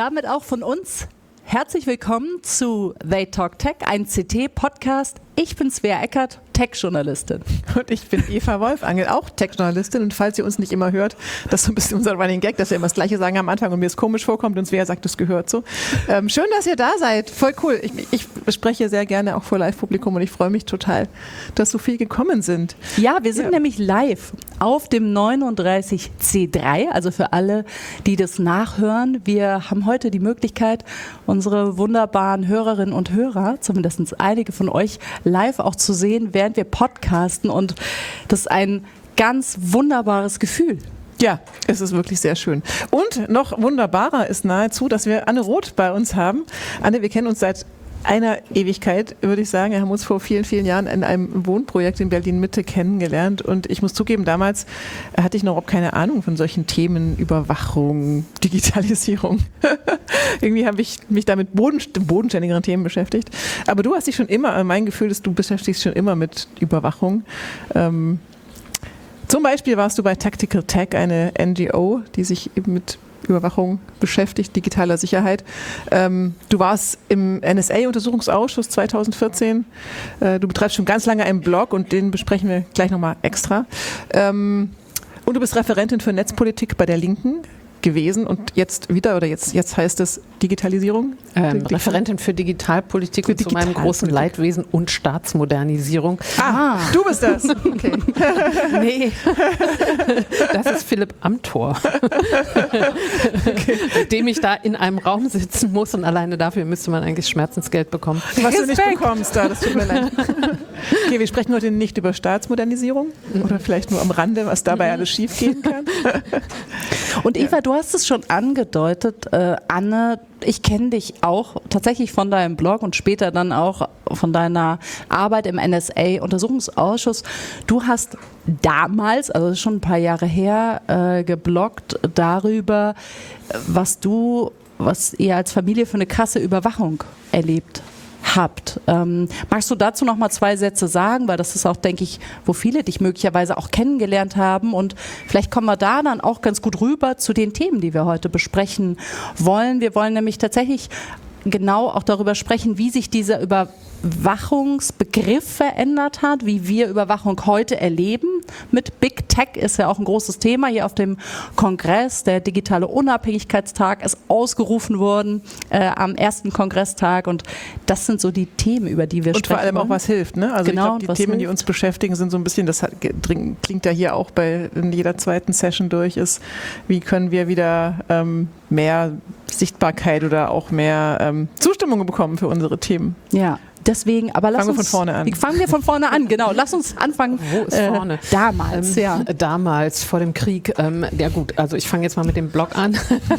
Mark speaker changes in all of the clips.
Speaker 1: damit auch von uns herzlich willkommen zu They Talk Tech, ein CT-Podcast. Ich bin Svea Eckert, Tech-Journalistin.
Speaker 2: Und ich bin Eva Wolfangel, auch Tech-Journalistin. Und falls ihr uns nicht immer hört, das ist so ein bisschen unser Running Gag, dass wir immer das Gleiche sagen am Anfang und mir es komisch vorkommt und Svea sagt, das gehört so. Schön, dass ihr da seid. Voll cool. Ich spreche sehr gerne auch vor Live-Publikum und ich freue mich total, dass so viel gekommen sind.
Speaker 1: Ja, wir sind nämlich live auf dem 39C3, also für alle, die das nachhören. Wir haben heute die Möglichkeit, unsere wunderbaren Hörerinnen und Hörer, zumindest einige von euch, live auch zu sehen, während wir podcasten, und das ist ein ganz wunderbares Gefühl.
Speaker 2: Ja, es ist wirklich sehr schön. Und noch wunderbarer ist nahezu, dass wir Anne Roth bei uns haben. Anne, wir kennen uns seit einer Ewigkeit, würde ich sagen. Wir haben uns vor vielen, vielen Jahren in einem Wohnprojekt in Berlin-Mitte kennengelernt und ich muss zugeben, damals hatte ich noch überhaupt keine Ahnung von solchen Themen, Überwachung, Digitalisierung. Irgendwie habe ich mich da mit bodenständigeren Themen beschäftigt. Aber du hast dich schon immer, mein Gefühl ist, du beschäftigst schon immer mit Überwachung. Zum Beispiel warst du bei Tactical Tech, eine NGO, die sich eben mit Überwachung beschäftigt, digitaler Sicherheit. Du warst im NSA-Untersuchungsausschuss 2014. Du betreibst schon ganz lange einen Blog und den besprechen wir gleich nochmal extra. Und du bist Referentin für Netzpolitik bei der Linken gewesen und jetzt wieder, oder jetzt heißt es Digitalisierung?
Speaker 3: Referentin für Digitalpolitik und zu meinem großen Leidwesen und Staatsmodernisierung.
Speaker 2: Du bist das. Okay.
Speaker 3: Nee, das ist Philipp Amthor, mit dem ich da in einem Raum sitzen muss, und alleine dafür müsste man eigentlich Schmerzensgeld bekommen.
Speaker 2: Was du nicht bekommst, das tut mir leid. Okay, wir sprechen heute nicht über Staatsmodernisierung oder vielleicht nur am Rande, was dabei alles schief gehen kann.
Speaker 1: Und Eva, du hast es schon angedeutet, Anne, ich kenne dich auch tatsächlich von deinem Blog und später dann auch von deiner Arbeit im NSA-Untersuchungsausschuss. Du hast damals, also das ist schon ein paar Jahre her, gebloggt darüber, was ihr als Familie für eine krasse Überwachung erlebt habt. Magst du dazu noch mal 2 Sätze sagen, weil das ist auch, denke ich, wo viele dich möglicherweise auch kennengelernt haben, und vielleicht kommen wir da dann auch ganz gut rüber zu den Themen, die wir heute besprechen wollen. Wir wollen nämlich tatsächlich genau auch darüber sprechen, wie sich dieser Überwachungsbegriff verändert hat, wie wir Überwachung heute erleben. Mit Big Tech ist ja auch ein großes Thema hier auf dem Kongress. Der digitale Unabhängigkeitstag ist ausgerufen worden am ersten Kongresstag, und das sind so die Themen, über die wir sprechen.
Speaker 2: Und vor allem auch, was hilft, ne? Also
Speaker 1: genau,
Speaker 2: ich glaube, die Themen, die uns beschäftigen, sind so ein bisschen, das klingt ja hier auch in jeder zweiten Session durch, ist, wie können wir wieder mehr Sichtbarkeit oder auch mehr Zustimmung bekommen für unsere Themen.
Speaker 1: Ja. Deswegen, aber
Speaker 2: fangen wir von vorne an.
Speaker 1: Fangen wir von vorne an, genau. Lass uns anfangen.
Speaker 3: Wo ist vorne?
Speaker 1: Damals, ja.
Speaker 3: Damals, vor dem Krieg. Ja gut, also ich fange jetzt mal mit dem Blog an.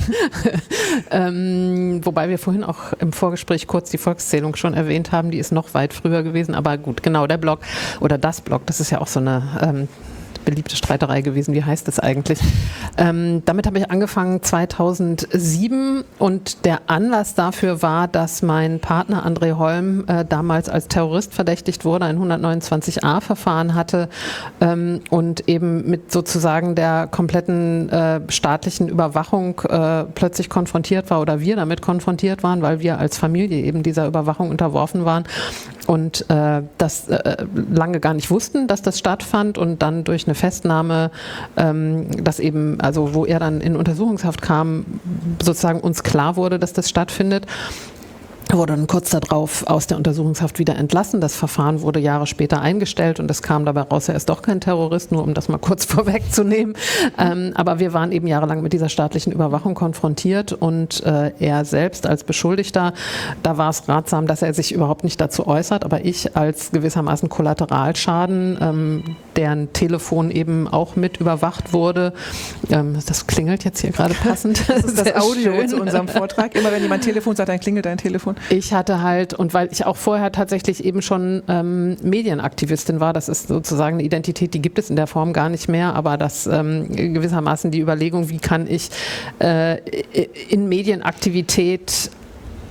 Speaker 3: Wobei wir vorhin auch im Vorgespräch kurz die Volkszählung schon erwähnt haben. Die ist noch weit früher gewesen. Aber gut, genau, der Blog oder das Blog, das ist ja auch so eine beliebte Streiterei gewesen. Wie heißt das eigentlich? Damit habe ich angefangen 2007, und der Anlass dafür war, dass mein Partner André Holm damals als Terrorist verdächtigt wurde, ein 129a-Verfahren hatte und eben mit sozusagen der kompletten staatlichen Überwachung plötzlich konfrontiert war, oder wir damit konfrontiert waren, weil wir als Familie eben dieser Überwachung unterworfen waren und das lange gar nicht wussten, dass das stattfand, und dann durch eine Festnahme, dass eben, also wo er dann in Untersuchungshaft kam, sozusagen uns klar wurde, dass das stattfindet. Er wurde dann kurz darauf aus der Untersuchungshaft wieder entlassen. Das Verfahren wurde Jahre später eingestellt und es kam dabei raus, er ist doch kein Terrorist, nur um das mal kurz vorwegzunehmen. Aber wir waren eben jahrelang mit dieser staatlichen Überwachung konfrontiert, und er selbst als Beschuldigter, da war es ratsam, dass er sich überhaupt nicht dazu äußert, aber ich als gewissermaßen Kollateralschaden, deren Telefon eben auch mit überwacht wurde. Das klingelt jetzt hier gerade passend.
Speaker 2: Das ist das Audio schön zu unserem Vortrag. Immer wenn jemand Telefon sagt, dann klingelt dein Telefon.
Speaker 3: Ich hatte halt, und weil ich auch vorher tatsächlich eben schon Medienaktivistin war, das ist sozusagen eine Identität, die gibt es in der Form gar nicht mehr, aber das gewissermaßen die Überlegung, wie kann ich in Medienaktivität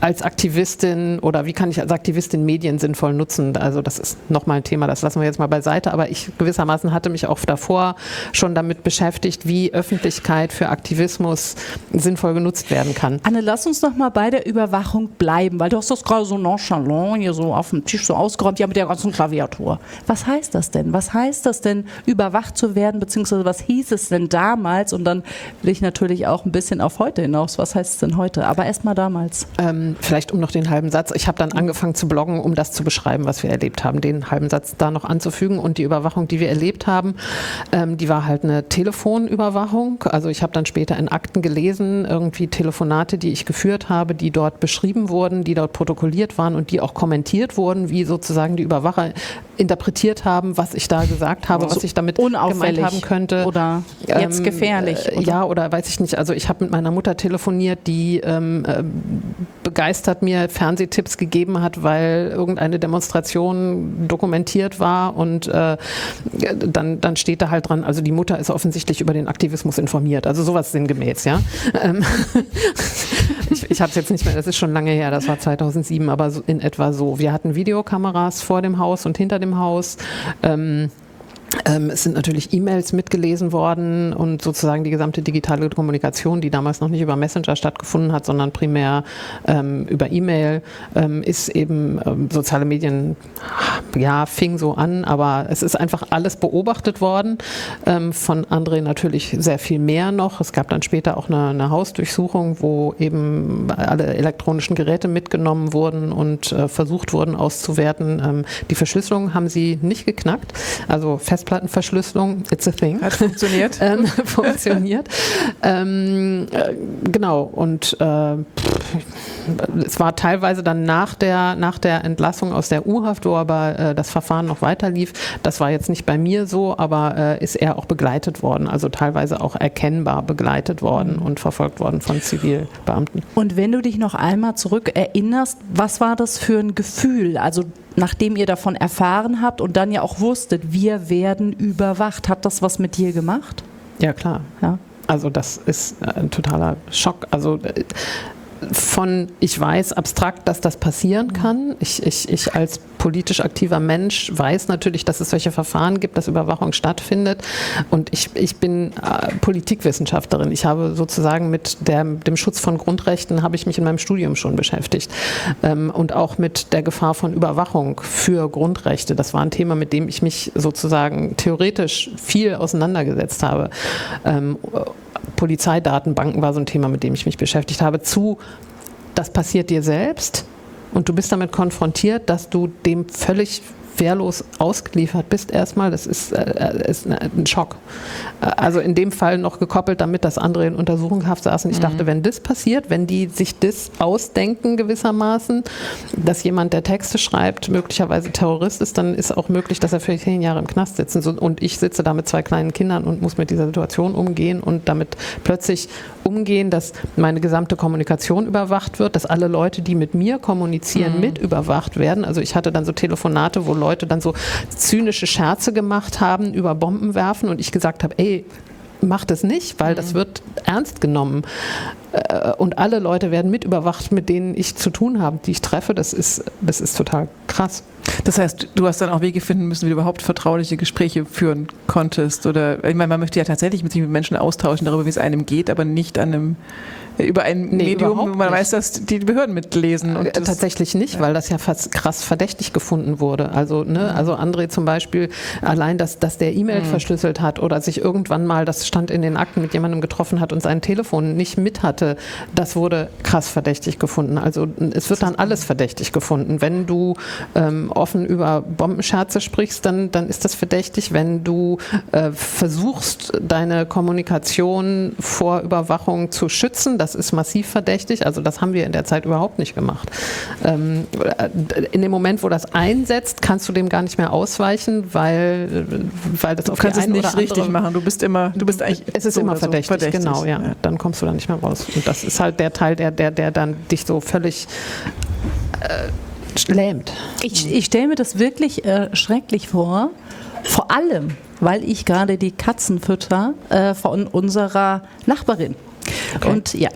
Speaker 3: als Aktivistin oder wie kann ich als Aktivistin Medien sinnvoll nutzen? Also das ist nochmal ein Thema, das lassen wir jetzt mal beiseite, aber ich gewissermaßen hatte mich auch davor schon damit beschäftigt, wie Öffentlichkeit für Aktivismus sinnvoll genutzt werden kann.
Speaker 1: Anne, lass uns noch mal bei der Überwachung bleiben, weil du hast das gerade so nonchalant hier so auf dem Tisch so ausgeräumt, ja mit der ganzen Klaviatur. Was heißt das denn? Was heißt das denn, überwacht zu werden, beziehungsweise was hieß es denn damals? Und dann will ich natürlich auch ein bisschen auf heute hinaus. Was heißt es denn heute? Aber erst mal damals.
Speaker 3: Vielleicht um noch den halben Satz. Ich habe dann angefangen zu bloggen, um das zu beschreiben, was wir erlebt haben. Den halben Satz da noch anzufügen. Und die Überwachung, die wir erlebt haben, die war halt eine Telefonüberwachung. Also ich habe dann später in Akten gelesen, irgendwie Telefonate, die ich geführt habe, die dort beschrieben wurden, die dort protokolliert waren und die auch kommentiert wurden, wie sozusagen die Überwacher interpretiert haben, was ich da gesagt habe, was ich damit gemeint haben könnte.
Speaker 1: Oder jetzt gefährlich. Oder?
Speaker 3: Ja, oder weiß ich nicht. Also ich habe mit meiner Mutter telefoniert, die begeistert mir Fernsehtipps gegeben hat, weil irgendeine Demonstration dokumentiert war und dann steht da halt dran, also die Mutter ist offensichtlich über den Aktivismus informiert. Also sowas sinngemäß, ja. Ich habe es jetzt nicht mehr, das ist schon lange her, das war 2007, aber so, in etwa so. Wir hatten Videokameras vor dem Haus und hinter dem Haus. Es sind natürlich E-Mails mitgelesen worden und sozusagen die gesamte digitale Kommunikation, die damals noch nicht über Messenger stattgefunden hat, sondern primär über E-Mail, ist eben soziale Medien, ja, fing so an, aber es ist einfach alles beobachtet worden. Von André natürlich sehr viel mehr noch. Es gab dann später auch eine Hausdurchsuchung, wo eben alle elektronischen Geräte mitgenommen wurden und versucht wurden auszuwerten. Die Verschlüsselung haben sie nicht geknackt, also Festplattenverschlüsselung, it's a thing.
Speaker 2: Hat funktioniert.
Speaker 3: Funktioniert. Genau, und es war teilweise dann nach der Entlassung aus der U-Haft, wo aber das Verfahren noch weiter lief. Das war jetzt nicht bei mir so, aber ist er auch begleitet worden, also teilweise auch erkennbar begleitet worden und verfolgt worden von Zivilbeamten.
Speaker 1: Und wenn du dich noch einmal zurück erinnerst, was war das für ein Gefühl? Also nachdem ihr davon erfahren habt und dann ja auch wusstet, wir werden überwacht, hat das was mit dir gemacht?
Speaker 3: Ja, klar.
Speaker 1: Ja.
Speaker 3: Also das ist ein totaler Schock. Also ich weiß abstrakt, dass das passieren kann. Ich als politisch aktiver Mensch weiß natürlich, dass es solche Verfahren gibt, dass Überwachung stattfindet. Und ich bin Politikwissenschaftlerin. Ich habe sozusagen mit dem Schutz von Grundrechten habe ich mich in meinem Studium schon beschäftigt. Und auch mit der Gefahr von Überwachung für Grundrechte. Das war ein Thema, mit dem ich mich sozusagen theoretisch viel auseinandergesetzt habe. Polizeidatenbanken war so ein Thema, mit dem ich mich beschäftigt habe. Das passiert dir selbst und du bist damit konfrontiert, dass du dem völlig wehrlos ausgeliefert bist erstmal. Das ist ein Schock. Also in dem Fall noch gekoppelt damit, dass andere in Untersuchungshaft saßen. Ich dachte, wenn das passiert, wenn die sich das ausdenken gewissermaßen, dass jemand, der Texte schreibt, möglicherweise Terrorist ist, dann ist auch möglich, dass er für 10 Jahre im Knast sitzt. Und ich sitze da mit 2 kleinen Kindern und muss mit dieser Situation umgehen und damit plötzlich umgehen, dass meine gesamte Kommunikation überwacht wird, dass alle Leute, die mit mir kommunizieren, mit überwacht werden. Also ich hatte dann so Telefonate, wo Leute dann so zynische Scherze gemacht haben über Bombenwerfen und ich gesagt habe, ey, mach das nicht, weil das wird ernst genommen. Und alle Leute werden mit überwacht, mit denen ich zu tun habe, die ich treffe. Das ist total krass.
Speaker 2: Das heißt, du hast dann auch Wege finden müssen, wie du überhaupt vertrauliche Gespräche führen konntest. Oder ich meine, man möchte ja tatsächlich sich mit Menschen austauschen darüber, wie es einem geht, aber nicht über ein Medium, wo man weiß, dass die Behörden mitlesen. Und
Speaker 3: tatsächlich nicht, weil das ja fast krass verdächtig gefunden wurde. Also, also André zum Beispiel, allein, dass der E-Mail verschlüsselt hat oder sich irgendwann mal, das stand in den Akten, mit jemandem getroffen hat und sein Telefon nicht mit hatte, das wurde krass verdächtig gefunden. Also es wird dann alles verdächtig gefunden. Wenn du offen über Bombenscherze sprichst, dann ist das verdächtig. Wenn du versuchst, deine Kommunikation vor Überwachung zu schützen, das ist massiv verdächtig. Also das haben wir in der Zeit überhaupt nicht gemacht. In dem Moment, wo das einsetzt, kannst du dem gar nicht mehr ausweichen, weil das auf die eine oder andere... Du kannst es nicht richtig
Speaker 2: machen. Du bist eigentlich...
Speaker 3: Es ist immer verdächtig, genau, ja. Dann kommst du da nicht mehr raus. Und das ist halt der Teil, der dann dich so völlig lähmt.
Speaker 1: Ich stelle mir das wirklich schrecklich vor allem, weil ich gerade die Katzen fütter von unserer Nachbarin. Und ja.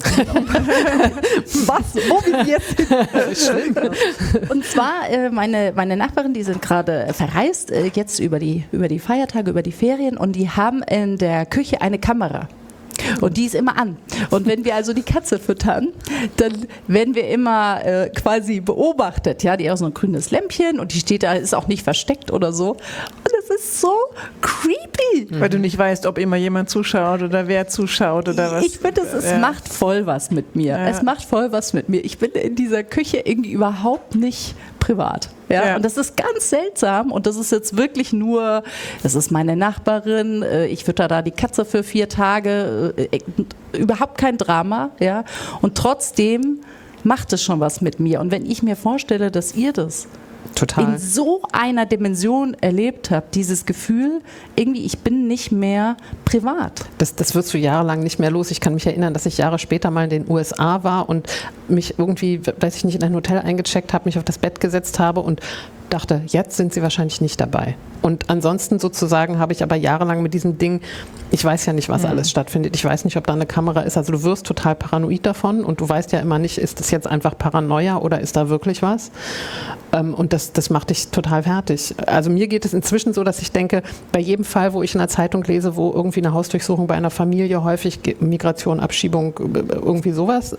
Speaker 1: Was? Wo wir jetzt? Und zwar, meine Nachbarin, die sind gerade verreist, jetzt über die Feiertage, über die Ferien, und die haben in der Küche eine Kamera. Und die ist immer an. Und wenn wir also die Katze füttern, dann werden wir immer quasi beobachtet. Ja, die hat so ein grünes Lämpchen und die steht da, ist auch nicht versteckt oder so. Und das ist so creepy.
Speaker 2: Weil du nicht weißt, ob immer jemand zuschaut oder wer zuschaut oder was.
Speaker 1: Ich finde, es macht voll was mit mir. Ja. Es macht voll was mit mir. Ich bin in dieser Küche irgendwie überhaupt nicht privat. Ja? Und das ist ganz seltsam, und das ist jetzt wirklich nur, das ist meine Nachbarin, ich fütter da die Katze für 4 Tage, überhaupt kein Drama, ja, und trotzdem macht es schon was mit mir. Und wenn ich mir vorstelle, dass ihr das in so einer Dimension erlebt habt, dieses Gefühl, irgendwie, ich bin nicht mehr privat.
Speaker 3: Das wirst du jahrelang nicht mehr los. Ich kann mich erinnern, dass ich Jahre später mal in den USA war und mich irgendwie, weiß ich nicht, in ein Hotel eingecheckt habe, mich auf das Bett gesetzt habe und dachte, jetzt sind sie wahrscheinlich nicht dabei. Und ansonsten sozusagen habe ich aber jahrelang mit diesem Ding, ich weiß ja nicht, was alles stattfindet. Ich weiß nicht, ob da eine Kamera ist. Also du wirst total paranoid davon und du weißt ja immer nicht, ist das jetzt einfach Paranoia oder ist da wirklich was? Und das macht dich total fertig. Also mir geht es inzwischen so, dass ich denke, bei jedem Fall, wo ich in der Zeitung lese, wo irgendwie eine Hausdurchsuchung bei einer Familie, häufig Migration, Abschiebung, irgendwie sowas,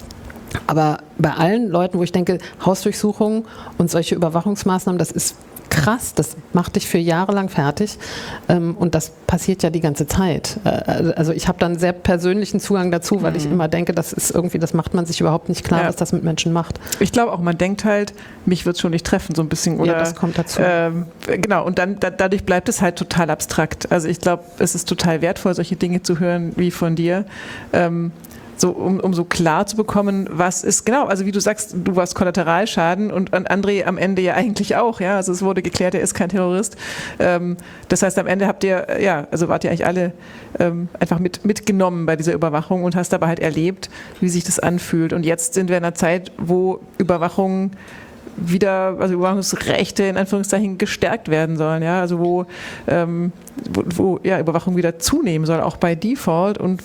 Speaker 3: aber bei allen Leuten, wo ich denke, Hausdurchsuchungen und solche Überwachungsmaßnahmen, das ist krass, das macht dich für Jahre lang fertig, und das passiert ja die ganze Zeit. Also ich habe dann einen sehr persönlichen Zugang dazu, weil ich immer denke, das ist irgendwie, das macht man sich überhaupt nicht klar, was das mit Menschen macht.
Speaker 2: Ich glaube auch, man denkt halt, mich wird es schon nicht treffen, so ein bisschen. Oder,
Speaker 3: ja, das kommt dazu.
Speaker 2: Genau, und dann dadurch bleibt es halt total abstrakt. Also ich glaube, es ist total wertvoll, solche Dinge zu hören wie von dir. So, um so klar zu bekommen, was ist, genau, also wie du sagst, du warst Kollateralschaden und André am Ende ja eigentlich auch, ja, also es wurde geklärt, er ist kein Terrorist. Das heißt, am Ende wart ihr eigentlich alle einfach mitgenommen bei dieser Überwachung und hast aber halt erlebt, wie sich das anfühlt. Und jetzt sind wir in einer Zeit, wo Überwachungsrechte in Anführungszeichen gestärkt werden sollen, ja, also wo Überwachung wieder zunehmen soll, auch bei Default, und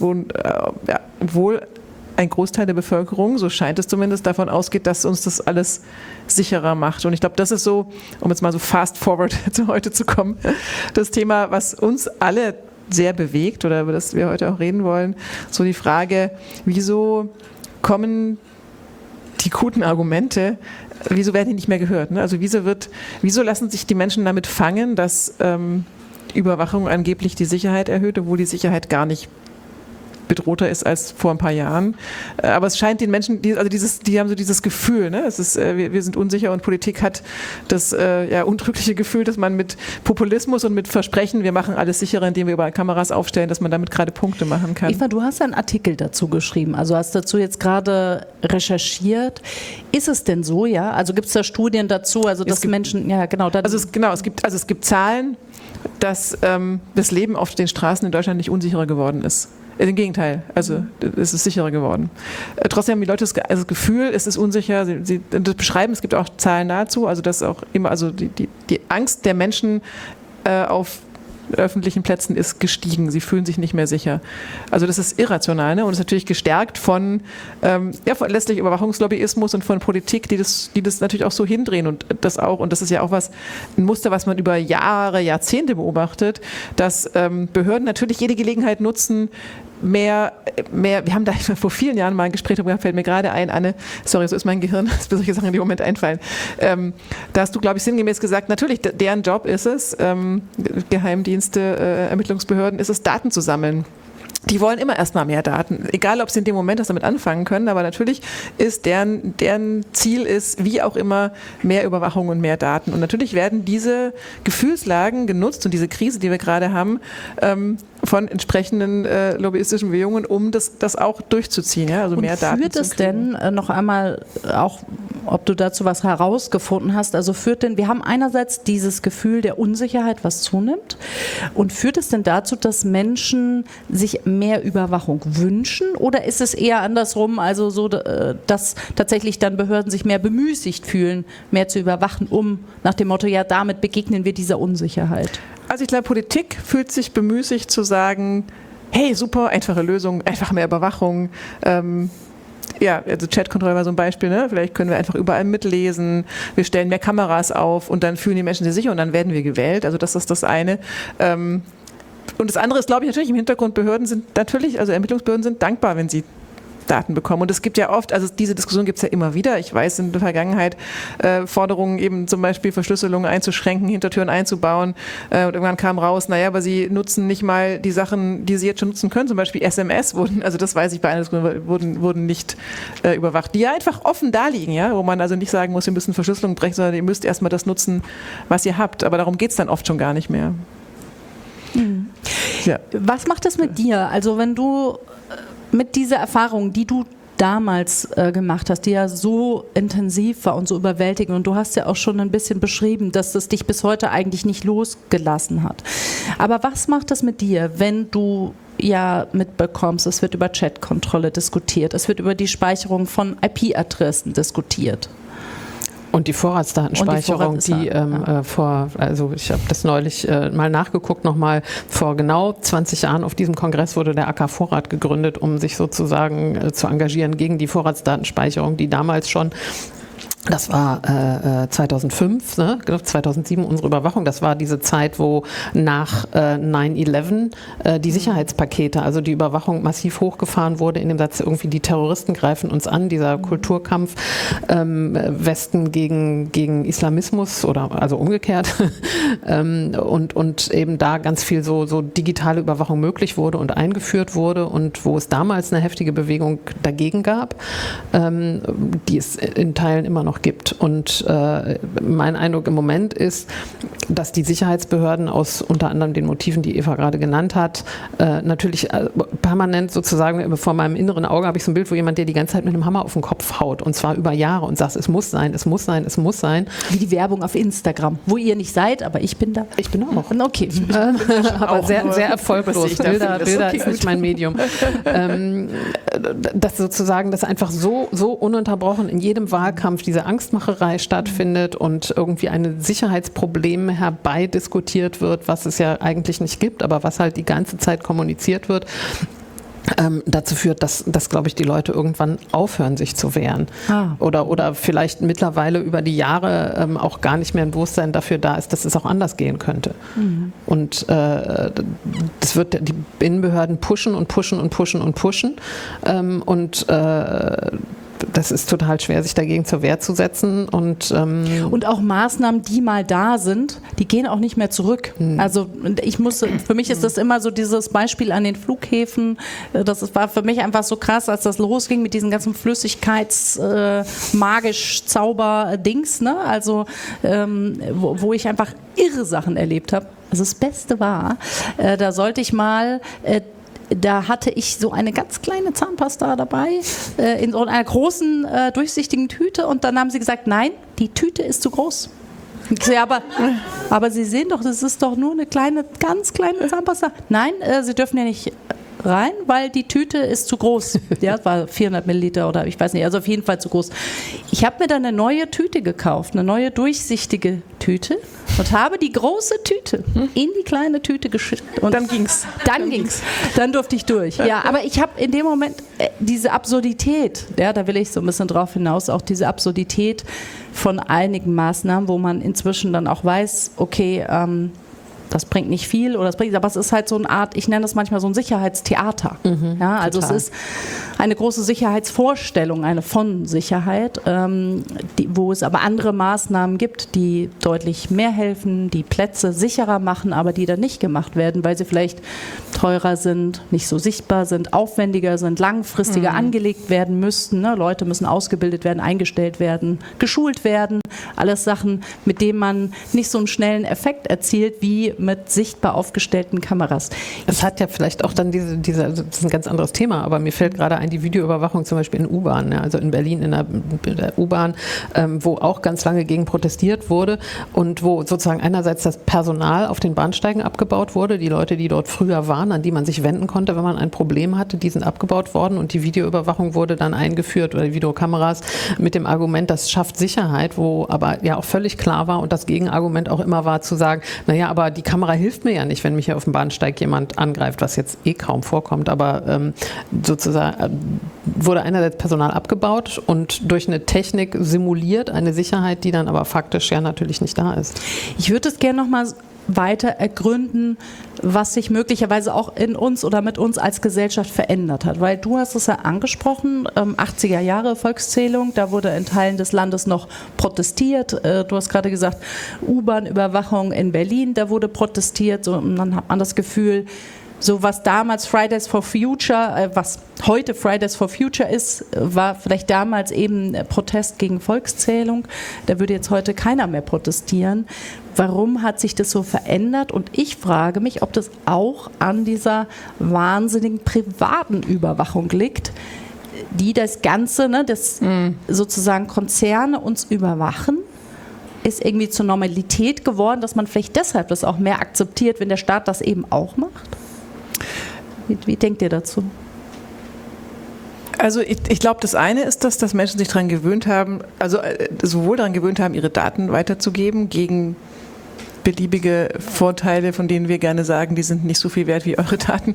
Speaker 2: obwohl ein Großteil der Bevölkerung, so scheint es zumindest, davon ausgeht, dass uns das alles sicherer macht. Und ich glaube, das ist so, um jetzt mal so fast forward zu heute zu kommen, das Thema, was uns alle sehr bewegt oder über das wir heute auch reden wollen, so die Frage, wieso kommen die guten Argumente, wieso werden die nicht mehr gehört? Ne? Also wieso lassen sich die Menschen damit fangen, dass Überwachung angeblich die Sicherheit erhöht, obwohl die Sicherheit gar nicht bedrohter ist als vor ein paar Jahren. Aber es scheint den Menschen, die haben so dieses Gefühl, ne? Es ist, wir sind unsicher, und Politik hat das untrügliche Gefühl, dass man mit Populismus und mit Versprechen, wir machen alles sicherer, indem wir überall Kameras aufstellen, dass man damit gerade Punkte machen kann.
Speaker 1: Eva, du hast einen Artikel dazu geschrieben, also hast dazu jetzt gerade recherchiert. Ist es denn so, ja? Also gibt es da Studien dazu, also dass Menschen, ja genau.
Speaker 2: Es gibt Zahlen, dass das Leben auf den Straßen in Deutschland nicht unsicherer geworden ist. Im Gegenteil, also es ist sicherer geworden. Trotzdem haben die Leute das Gefühl, es ist unsicher. Sie das beschreiben, es gibt auch Zahlen dazu, also dass auch immer, also die Angst der Menschen auf öffentlichen Plätzen ist gestiegen. Sie fühlen sich nicht mehr sicher. Also das ist irrational, ne? Und ist natürlich gestärkt von letztlich Überwachungslobbyismus und von Politik, die das natürlich auch so hindrehen, und das ist ja auch ein Muster, was man über Jahre, Jahrzehnte beobachtet, dass Behörden natürlich jede Gelegenheit nutzen, mehr, wir haben da vor vielen Jahren mal ein Gespräch darüber, fällt mir gerade ein, Anne, sorry, so ist mein Gehirn, dass mir solche Sachen in dem Moment einfallen. Da hast du, glaube ich, sinngemäß gesagt, natürlich, deren Job ist es, Geheimdienste, Ermittlungsbehörden, ist es, Daten zu sammeln. Die wollen immer erstmal mehr Daten, egal ob sie in dem Moment das damit anfangen können, aber natürlich ist deren Ziel ist, wie auch immer, mehr Überwachung und mehr Daten. Und natürlich werden diese Gefühlslagen genutzt und diese Krise, die wir gerade haben, von entsprechenden lobbyistischen Bewegungen, um das auch durchzuziehen, ja? Also und mehr Daten.
Speaker 1: Führt es denn noch einmal, auch ob du dazu was herausgefunden hast, also wir haben einerseits dieses Gefühl der Unsicherheit, was zunimmt, und führt es denn dazu, dass Menschen sich mehr Überwachung wünschen, oder ist es eher andersrum, also so, dass tatsächlich dann Behörden sich mehr bemüßigt fühlen, mehr zu überwachen, um nach dem Motto, ja, damit begegnen wir dieser Unsicherheit?
Speaker 2: Also ich glaube, Politik fühlt sich bemüßigt zu sagen, hey, super, einfache Lösung, einfach mehr Überwachung. Ja, also Chatkontrolle war so ein Beispiel, ne? Vielleicht können wir einfach überall mitlesen, wir stellen mehr Kameras auf und dann fühlen die Menschen sich sicher und dann werden wir gewählt. Also das ist das eine. Und das andere ist, glaube ich, natürlich im Hintergrund, Behörden sind natürlich, also Ermittlungsbehörden sind dankbar, wenn sie Daten bekommen. Und es gibt ja oft, also diese Diskussion gibt es ja immer wieder. Ich weiß in der Vergangenheit Forderungen eben zum Beispiel Verschlüsselung einzuschränken, Hintertüren einzubauen. Und irgendwann kam raus, naja, aber sie nutzen nicht mal die Sachen, die sie jetzt schon nutzen können. Zum Beispiel SMS wurden, also das weiß ich bei einer Diskussion, wurden nicht überwacht. Die ja einfach offen da liegen, ja, wo man also nicht sagen muss, wir müssen Verschlüsselung brechen, sondern ihr müsst erstmal das nutzen, was ihr habt. Aber darum geht es dann oft schon gar nicht mehr.
Speaker 1: Mhm. Ja. Was macht das mit dir? Also wenn du mit dieser Erfahrung, die du damals gemacht hast, die ja so intensiv war und so überwältigend, und du hast ja auch schon ein bisschen beschrieben, dass es dich bis heute eigentlich nicht losgelassen hat. Aber was macht das mit dir, wenn du ja mitbekommst, es wird über Chatkontrolle diskutiert, es wird über die Speicherung von IP-Adressen diskutiert?
Speaker 3: Und die Vorratsdatenspeicherung, also ich habe das neulich mal nachgeguckt, nochmal vor genau 20 Jahren auf diesem Kongress wurde der AK Vorrat gegründet, um sich sozusagen zu engagieren gegen die Vorratsdatenspeicherung, die damals schon, das war 2005, ne? 2007 unsere Überwachung, das war diese Zeit, wo nach 9/11 die Sicherheitspakete, also die Überwachung massiv hochgefahren wurde, in dem Satz irgendwie die Terroristen greifen uns an, dieser Kulturkampf Westen gegen Islamismus oder also umgekehrt und eben da ganz viel so digitale Überwachung möglich wurde und eingeführt wurde und wo es damals eine heftige Bewegung dagegen gab, die es in Teilen immer noch gibt. Und mein Eindruck im Moment ist, dass die Sicherheitsbehörden aus unter anderem den Motiven, die Eva gerade genannt hat, natürlich permanent sozusagen vor meinem inneren Auge habe ich so ein Bild, wo jemand, der die ganze Zeit mit einem Hammer auf den Kopf haut und zwar über Jahre und sagt, es muss sein, es muss sein, es muss sein.
Speaker 1: Wie die Werbung auf Instagram, wo ihr nicht seid, aber ich bin da.
Speaker 3: Ich bin auch.
Speaker 1: Okay.
Speaker 3: Aber sehr, sehr erfolglos. Bilder
Speaker 2: okay.
Speaker 3: ist nicht mein Medium. Dass sozusagen das einfach so ununterbrochen in jedem Wahlkampf diese Angstmacherei stattfindet und irgendwie ein Sicherheitsproblem herbeidiskutiert wird, was es ja eigentlich nicht gibt, aber was halt die ganze Zeit kommuniziert wird. Dazu führt, dass glaube ich, die Leute irgendwann aufhören, sich zu wehren. Oder vielleicht mittlerweile über die Jahre auch gar nicht mehr ein Bewusstsein dafür da ist, dass es auch anders gehen könnte. Mhm. Und das wird die Innenbehörden pushen und pushen und pushen und pushen. Das ist total schwer, sich dagegen zur Wehr zu setzen. Und
Speaker 1: auch Maßnahmen, die mal da sind, die gehen auch nicht mehr zurück. Also für mich ist das immer so dieses Beispiel an den Flughäfen. War für mich einfach so krass, als das losging mit diesen ganzen Flüssigkeits-magisch-Zauber-Dings. Ne? Also wo ich einfach irre Sachen erlebt habe. Also das Beste war, da sollte ich mal... Da hatte ich so eine ganz kleine Zahnpasta dabei, in so einer großen, durchsichtigen Tüte. Und dann haben sie gesagt, nein, die Tüte ist zu groß. Ich so, ja, aber Sie sehen doch, das ist doch nur eine ganz kleine Zahnpasta. Nein, Sie dürfen ja nicht rein, weil die Tüte ist zu groß. Ja, war 400 Milliliter oder ich weiß nicht, also auf jeden Fall zu groß. Ich habe mir dann eine neue Tüte gekauft, eine neue durchsichtige Tüte und habe die große Tüte in die kleine Tüte geschickt. Und
Speaker 2: dann ging's.
Speaker 1: Dann durfte ich durch. Ja, aber ich habe in dem Moment diese Absurdität, ja, da will ich so ein bisschen drauf hinaus, auch diese Absurdität von einigen Maßnahmen, wo man inzwischen dann auch weiß, okay, das bringt nicht viel oder das bringt, aber es ist halt so eine Art, ich nenne das manchmal so ein Sicherheitstheater. Ja, also total. Es ist eine große Sicherheitsvorstellung, eine von Sicherheit, wo es aber andere Maßnahmen gibt, die deutlich mehr helfen, die Plätze sicherer machen, aber die dann nicht gemacht werden, weil sie vielleicht teurer sind, nicht so sichtbar sind, aufwendiger sind, langfristiger angelegt werden müssten. Ne? Leute müssen ausgebildet werden, eingestellt werden, geschult werden. Alles Sachen, mit denen man nicht so einen schnellen Effekt erzielt, wie mit sichtbar aufgestellten Kameras.
Speaker 3: Es hat ja vielleicht auch dann das ist ein ganz anderes Thema, aber mir fällt gerade ein, die Videoüberwachung zum Beispiel in U-Bahn, ja, also in Berlin in der U-Bahn, wo auch ganz lange gegen protestiert wurde und wo sozusagen einerseits das Personal auf den Bahnsteigen abgebaut wurde, die Leute, die dort früher waren, an die man sich wenden konnte, wenn man ein Problem hatte, die sind abgebaut worden und die Videoüberwachung wurde dann eingeführt oder die Videokameras mit dem Argument, das schafft Sicherheit, wo aber ja auch völlig klar war und das Gegenargument auch immer war zu sagen, naja, aber die Kamera hilft mir ja nicht, wenn mich hier auf dem Bahnsteig jemand angreift, was jetzt kaum vorkommt, aber sozusagen wurde einerseits Personal abgebaut und durch eine Technik simuliert eine Sicherheit, die dann aber faktisch ja natürlich nicht da ist.
Speaker 1: Ich würde es gerne noch mal weiter ergründen, was sich möglicherweise auch in uns oder mit uns als Gesellschaft verändert hat. Weil du hast es ja angesprochen, 80er Jahre Volkszählung, da wurde in Teilen des Landes noch protestiert. Du hast gerade gesagt, U-Bahn-Überwachung in Berlin, da wurde protestiert. Und dann hat man das Gefühl, so was damals Fridays for Future, was heute Fridays for Future ist, war vielleicht damals eben Protest gegen Volkszählung. Da würde jetzt heute keiner mehr protestieren. Warum hat sich das so verändert? Und ich frage mich, ob das auch an dieser wahnsinnigen privaten Überwachung liegt, die das Ganze, sozusagen Konzerne uns überwachen, ist irgendwie zur Normalität geworden, dass man vielleicht deshalb das auch mehr akzeptiert, wenn der Staat das eben auch macht? Wie denkt ihr dazu?
Speaker 2: Also ich glaube, das eine ist, dass Menschen sich daran gewöhnt haben, also sowohl daran gewöhnt haben, ihre Daten weiterzugeben gegen beliebige Vorteile, von denen wir gerne sagen, die sind nicht so viel wert wie eure Daten.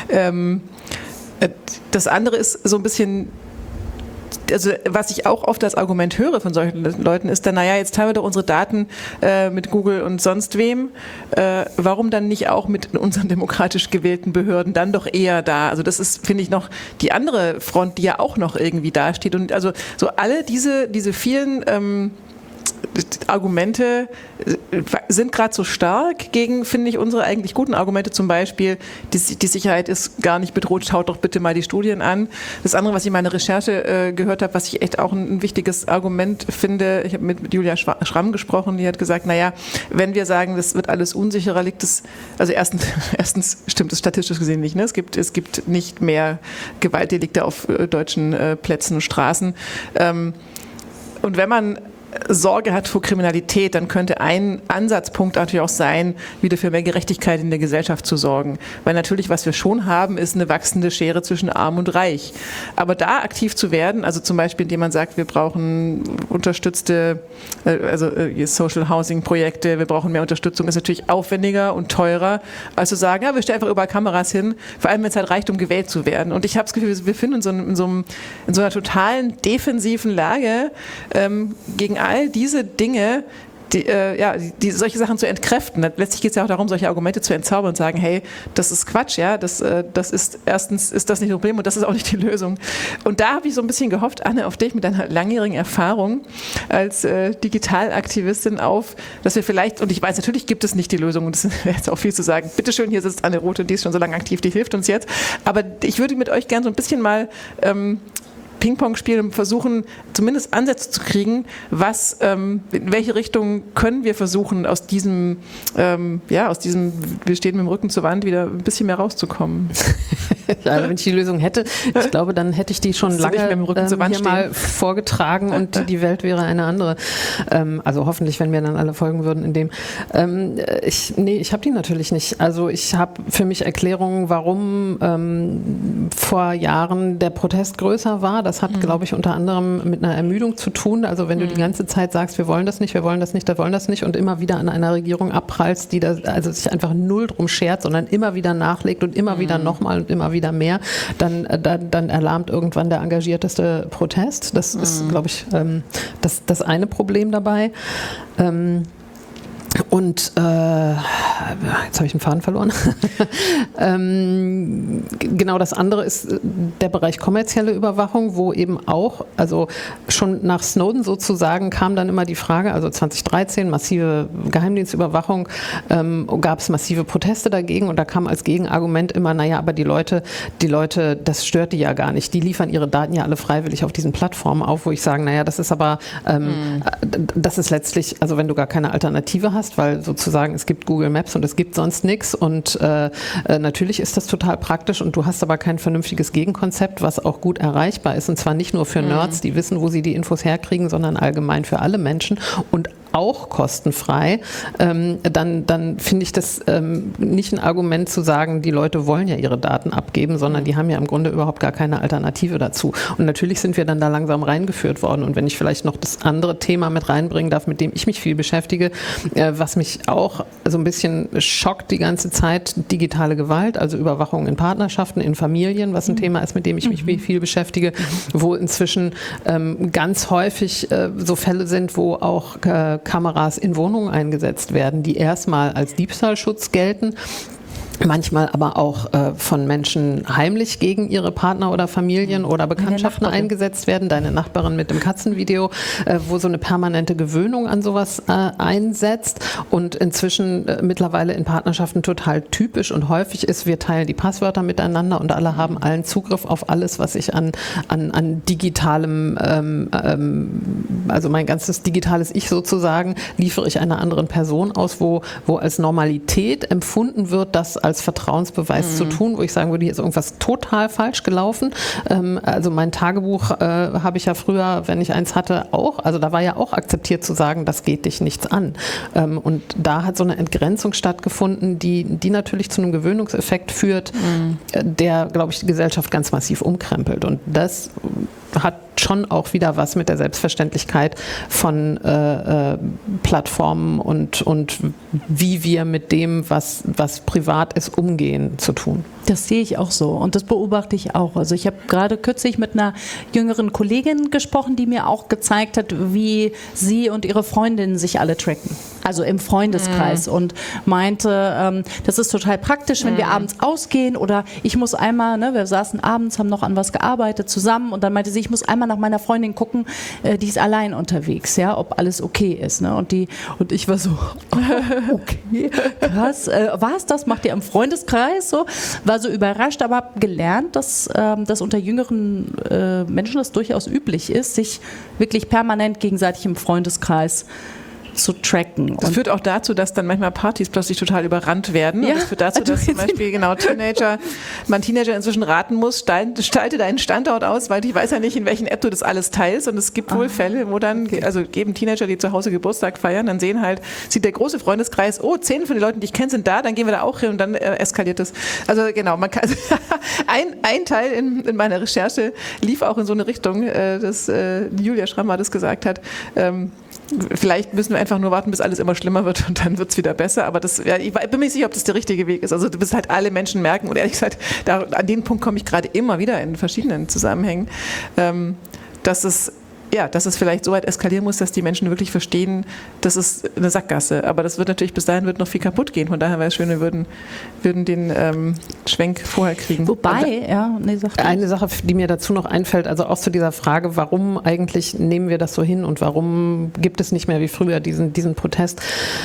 Speaker 2: Das andere ist so ein bisschen, also was ich auch oft als Argument höre von solchen Leuten ist dann, naja, jetzt teilen wir doch unsere Daten mit Google und sonst wem, warum dann nicht auch mit unseren demokratisch gewählten Behörden dann doch eher da? Also das ist, finde ich, noch die andere Front, die ja auch noch irgendwie dasteht. Und also so alle diese vielen Argumente sind gerade so stark gegen, finde ich, unsere eigentlich guten Argumente, zum Beispiel, die Sicherheit ist gar nicht bedroht, schaut doch bitte mal die Studien an. Das andere, was ich in meiner Recherche gehört habe, was ich echt auch ein wichtiges Argument finde, ich habe mit Julia Schramm gesprochen, die hat gesagt, naja, wenn wir sagen, das wird alles unsicherer, liegt es, also erstens stimmt es statistisch gesehen nicht, ne? Es gibt nicht mehr Gewaltdelikte auf deutschen Plätzen und Straßen. Und wenn man Sorge hat vor Kriminalität, dann könnte ein Ansatzpunkt natürlich auch sein, wieder für mehr Gerechtigkeit in der Gesellschaft zu sorgen. Weil natürlich, was wir schon haben, ist eine wachsende Schere zwischen Arm und Reich. Aber da aktiv zu werden, also zum Beispiel, indem man sagt, wir brauchen unterstützte, Social Housing Projekte, wir brauchen mehr Unterstützung, ist natürlich aufwendiger und teurer, als zu sagen, ja, wir stellen einfach überall Kameras hin, vor allem wenn es halt reicht, um gewählt zu werden. Und ich habe das Gefühl, wir befinden uns in so einer totalen defensiven Lage gegen all diese Dinge, die solche Sachen zu entkräften. Letztlich geht es ja auch darum, solche Argumente zu entzaubern und sagen, hey, das ist Quatsch, ja, das ist erstens ist das nicht das Problem und das ist auch nicht die Lösung. Und da habe ich so ein bisschen gehofft, Anne, auf dich mit deiner langjährigen Erfahrung als Digitalaktivistin dass wir vielleicht, und ich weiß, natürlich gibt es nicht die Lösung und das wäre jetzt auch viel zu sagen, bitteschön, hier sitzt Anne Rothe, die ist schon so lange aktiv, die hilft uns jetzt, aber ich würde mit euch gerne so ein bisschen mal Ping-Pong spielen und versuchen, zumindest Ansätze zu kriegen, in welche Richtung können wir versuchen, aus diesem, wir stehen mit dem Rücken zur Wand, wieder ein bisschen mehr rauszukommen.
Speaker 3: Ja, wenn ich die Lösung hätte, ich glaube, dann hätte ich die schon lange
Speaker 2: mit dem Rücken zur Wand
Speaker 3: hier mal vorgetragen und die Welt wäre eine andere. Also hoffentlich, wenn wir dann alle folgen würden in dem. Ich habe die natürlich nicht. Also ich habe für mich Erklärungen, warum vor Jahren der Protest größer war. Das hat, glaube ich, unter anderem mit einer Ermüdung zu tun. Also wenn du die ganze Zeit sagst, wir wollen das nicht, wir wollen das nicht, wir wollen das nicht und immer wieder an einer Regierung abprallst, die da also sich einfach null drum schert, sondern immer wieder nachlegt und immer wieder nochmal und immer wieder mehr, dann erlahmt irgendwann der engagierteste Protest. Das ist, glaube ich, das eine Problem dabei. Und jetzt habe ich den Faden verloren. Genau, das andere ist der Bereich kommerzielle Überwachung, wo eben auch, also schon nach Snowden sozusagen kam dann immer die Frage, also 2013 massive Geheimdienstüberwachung, gab es massive Proteste dagegen und da kam als Gegenargument immer, naja, aber die Leute, das stört die ja gar nicht, die liefern ihre Daten ja alle freiwillig auf diesen Plattformen auf, wo ich sage, naja, das ist aber, das ist letztlich, also wenn du gar keine Alternative hast, weil sozusagen es gibt Google Maps und es gibt sonst nichts und natürlich ist das total praktisch und du hast aber kein vernünftiges Gegenkonzept, was auch gut erreichbar ist und zwar nicht nur für Nerds, die wissen, wo sie die Infos herkriegen, sondern allgemein für alle Menschen und auch kostenfrei, dann finde ich das nicht ein Argument zu sagen, die Leute wollen ja ihre Daten abgeben, sondern die haben ja im Grunde überhaupt gar keine Alternative dazu. Und natürlich sind wir dann da langsam reingeführt worden. Und wenn ich vielleicht noch das andere Thema mit reinbringen darf, mit dem ich mich viel beschäftige, was mich auch so ein bisschen schockt die ganze Zeit, digitale Gewalt, also Überwachung in Partnerschaften, in Familien, was ein Thema ist, mit dem ich mich viel beschäftige, wo inzwischen ganz häufig so Fälle sind, wo auch Kameras in Wohnungen eingesetzt werden, die erstmal als Diebstahlschutz gelten, manchmal aber auch von Menschen heimlich gegen ihre Partner oder Familien oder Bekanntschaften eingesetzt werden. Deine Nachbarin mit dem Katzenvideo, wo so eine permanente Gewöhnung an sowas einsetzt und inzwischen mittlerweile in Partnerschaften total typisch und häufig ist, wir teilen die Passwörter miteinander und alle haben allen Zugriff auf alles, was ich an digitalem, also mein ganzes digitales Ich sozusagen, liefere ich einer anderen Person aus, wo als Normalität empfunden wird, dass als Vertrauensbeweis zu tun, wo ich sagen würde, hier ist irgendwas total falsch gelaufen. Also mein Tagebuch habe ich ja früher, wenn ich eins hatte, auch, also da war ja auch akzeptiert zu sagen, das geht dich nichts an. Und da hat so eine Entgrenzung stattgefunden, die natürlich zu einem Gewöhnungseffekt führt, der, glaube ich, die Gesellschaft ganz massiv umkrempelt. Und das hat schon auch wieder was mit der Selbstverständlichkeit von Plattformen und wie wir mit dem, was privat ist, umgehen, zu tun.
Speaker 1: Das sehe ich auch so und das beobachte ich auch. Also ich habe gerade kürzlich mit einer jüngeren Kollegin gesprochen, die mir auch gezeigt hat, wie sie und ihre Freundinnen sich alle tracken. Also im Freundeskreis und meinte, das ist total praktisch, wenn wir abends ausgehen oder ich muss einmal, wir saßen abends, haben noch an was gearbeitet zusammen und dann meinte sie, ich muss einmal nach meiner Freundin gucken, die ist allein unterwegs, ja, ob alles okay ist. Ne? Und ich war so, okay, krass, was, das macht ihr im Freundeskreis? So, war so überrascht, aber habe gelernt, dass unter jüngeren Menschen das durchaus üblich ist, sich wirklich permanent gegenseitig im Freundeskreis zu tracken.
Speaker 2: Das führt auch dazu, dass dann manchmal Partys plötzlich total überrannt werden.
Speaker 1: Ja,
Speaker 2: und das führt dazu, dass zum Beispiel man Teenager inzwischen raten muss, stalte deinen Standort aus, weil ich weiß ja nicht, in welchen App du das alles teilst. Und es gibt wohl Fälle, wo dann, also geben Teenager, die zu Hause Geburtstag feiern, dann sieht der große Freundeskreis, 10 von den Leuten, die ich kenne, sind da, dann gehen wir da auch hin und dann eskaliert es. Also genau, man kann, ein Teil in meiner Recherche lief auch in so eine Richtung, dass Julia Schrammer das gesagt hat, vielleicht müssen wir einfach nur warten, bis alles immer schlimmer wird und dann wird es wieder besser. Aber ich bin mir nicht sicher, ob das der richtige Weg ist. Also du wirst halt alle Menschen merken und ehrlich gesagt, an den Punkt komme ich gerade immer wieder in verschiedenen Zusammenhängen, dass es vielleicht so weit eskalieren muss, dass die Menschen wirklich verstehen, das ist eine Sackgasse. Aber das wird natürlich, bis dahin wird noch viel kaputt gehen. Von daher wäre es schön, wir würden den Schwenk vorher kriegen.
Speaker 1: Wobei,
Speaker 3: eine Sache, die mir dazu noch einfällt, also auch zu dieser Frage, warum eigentlich nehmen wir das so hin und warum gibt es nicht mehr wie früher diesen Protest?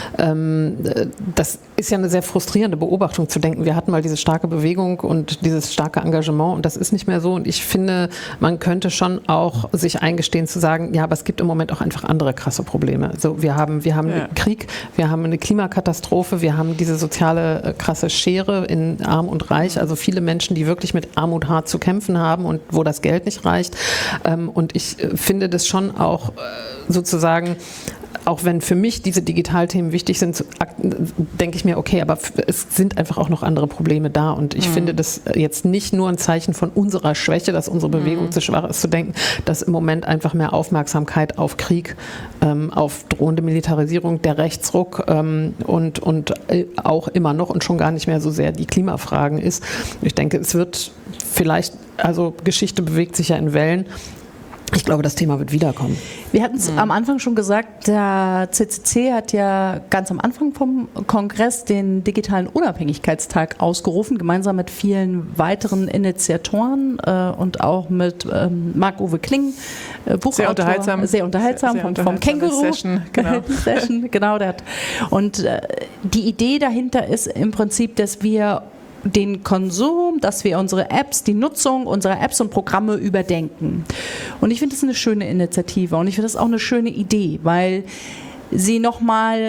Speaker 3: Das ist ja eine sehr frustrierende Beobachtung zu denken. Wir hatten mal diese starke Bewegung und dieses starke Engagement und das ist nicht mehr so. Und ich finde, man könnte schon auch sich eingestehen, zu sagen, ja, aber es gibt im Moment auch einfach andere krasse Probleme. So, wir haben einen Krieg, wir haben eine Klimakatastrophe, wir haben diese soziale krasse Schere in Arm und Reich, also viele Menschen, die wirklich mit Armut hart zu kämpfen haben und wo das Geld nicht reicht. Und ich finde das schon auch sozusagen, auch wenn für mich diese Digitalthemen wichtig sind, denke ich mir, okay, aber es sind einfach auch noch andere Probleme da und ich finde das jetzt nicht nur ein Zeichen von unserer Schwäche, dass unsere Bewegung zu schwach ist, zu denken, dass im Moment einfach mehr Aufmerksamkeit auf Krieg, auf drohende Militarisierung, der Rechtsruck und auch immer noch und schon gar nicht mehr so sehr die Klimafragen ist. Ich denke, es wird vielleicht, also Geschichte bewegt sich ja in Wellen. Ich glaube, das Thema wird wiederkommen.
Speaker 1: Wir hatten es am Anfang schon gesagt, der CCC hat ja ganz am Anfang vom Kongress den digitalen Unabhängigkeitstag ausgerufen, gemeinsam mit vielen weiteren Initiatoren und auch mit Marc-Uwe Kling, Buchautor. Sehr unterhaltsam, vom Känguru.
Speaker 2: Session, genau.
Speaker 1: Session, genau. Und die Idee dahinter ist im Prinzip, dass wir den Konsum, dass wir unsere Apps, die Nutzung unserer Apps und Programme überdenken. Und ich finde das eine schöne Initiative und ich finde das auch eine schöne Idee, weil sie nochmal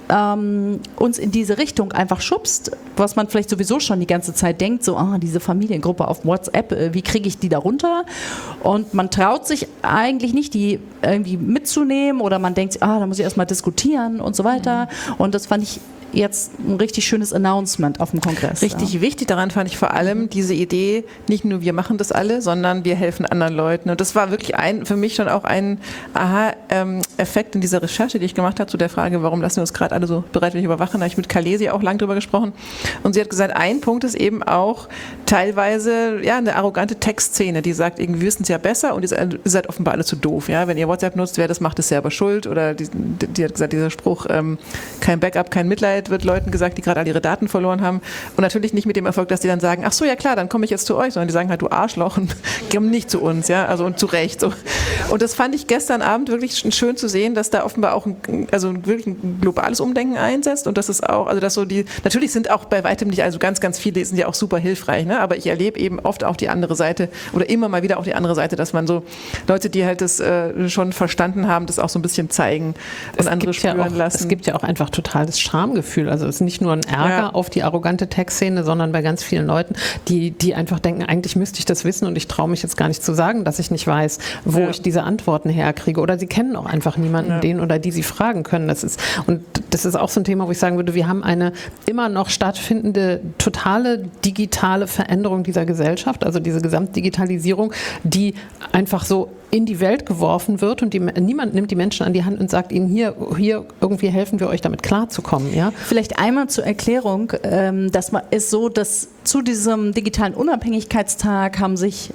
Speaker 1: uns in diese Richtung einfach schubst, was man vielleicht sowieso schon die ganze Zeit denkt, so diese Familiengruppe auf WhatsApp, wie kriege ich die da runter? Und man traut sich eigentlich nicht, die irgendwie mitzunehmen oder man denkt, da muss ich erstmal diskutieren und so weiter. Und das fand ich jetzt ein richtig schönes Announcement auf dem Kongress.
Speaker 2: Richtig wichtig daran fand ich vor allem diese Idee, nicht nur wir machen das alle, sondern wir helfen anderen Leuten. Und das war wirklich für mich schon auch ein Aha-Effekt in dieser Recherche, die ich gemacht habe, zu der Frage, warum lassen wir uns gerade alle so bereitwillig überwachen. Da habe ich mit Kalesi auch lang drüber gesprochen. Und sie hat gesagt, ein Punkt ist eben auch teilweise eine arrogante Tech-Szene, die sagt, irgendwie wissen es ja besser und ihr seid offenbar alle zu doof. Ja? Wenn ihr WhatsApp nutzt, wer das macht, ist selber schuld. Oder die hat gesagt, dieser Spruch, kein Backup, kein Mitleid, wird Leuten gesagt, die gerade all ihre Daten verloren haben. Und natürlich nicht mit dem Erfolg, dass die dann sagen, ach so, ja klar, dann komme ich jetzt zu euch, sondern die sagen halt, du Arschloch, und kommen nicht zu uns, ja, also und zu Recht. So. Und das fand ich gestern Abend wirklich schön zu sehen, dass da offenbar auch wirklich ein globales Umdenken einsetzt und dass es auch, also dass so natürlich sind auch bei weitem nicht, also ganz, ganz viele sind ja auch super hilfreich, ne? Aber ich erlebe eben oft auch die andere Seite oder immer mal wieder auch die andere Seite, dass man so Leute, die halt das schon verstanden haben, das auch so ein bisschen zeigen und andere spüren lassen.
Speaker 3: Es gibt ja auch einfach totales Schamgefühl. Also es ist nicht nur ein Ärger auf die arrogante Tech-Szene, sondern bei ganz vielen Leuten, die einfach denken, eigentlich müsste ich das wissen und ich traue mich jetzt gar nicht zu sagen, dass ich nicht weiß, wo ich diese Antworten herkriege. Oder sie kennen auch einfach niemanden, den oder die sie fragen können. Das ist auch so ein Thema, wo ich sagen würde, wir haben eine immer noch stattfindende, totale digitale Veränderung dieser Gesellschaft, also diese Gesamtdigitalisierung, die einfach so in die Welt geworfen wird und niemand nimmt die Menschen an die Hand und sagt ihnen, hier irgendwie helfen wir euch damit klarzukommen. Ja?
Speaker 1: Vielleicht einmal zur Erklärung, das ist so, dass zu diesem digitalen Unabhängigkeitstag haben sich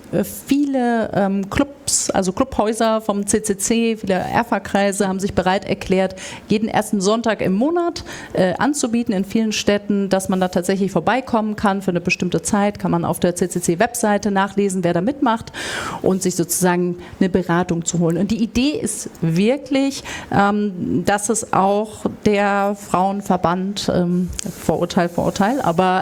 Speaker 1: viele Clubs, also Clubhäuser vom CCC, viele Erfa-Kreise haben sich bereit erklärt, jeden ersten Sonntag im Monat anzubieten in vielen Städten, dass man da tatsächlich vorbeikommen kann für eine bestimmte Zeit, kann man auf der CCC-Webseite nachlesen, wer da mitmacht und sich sozusagen eine Beratung zu holen. Und die Idee ist wirklich, dass es auch der Frauenverband, Vorurteil, aber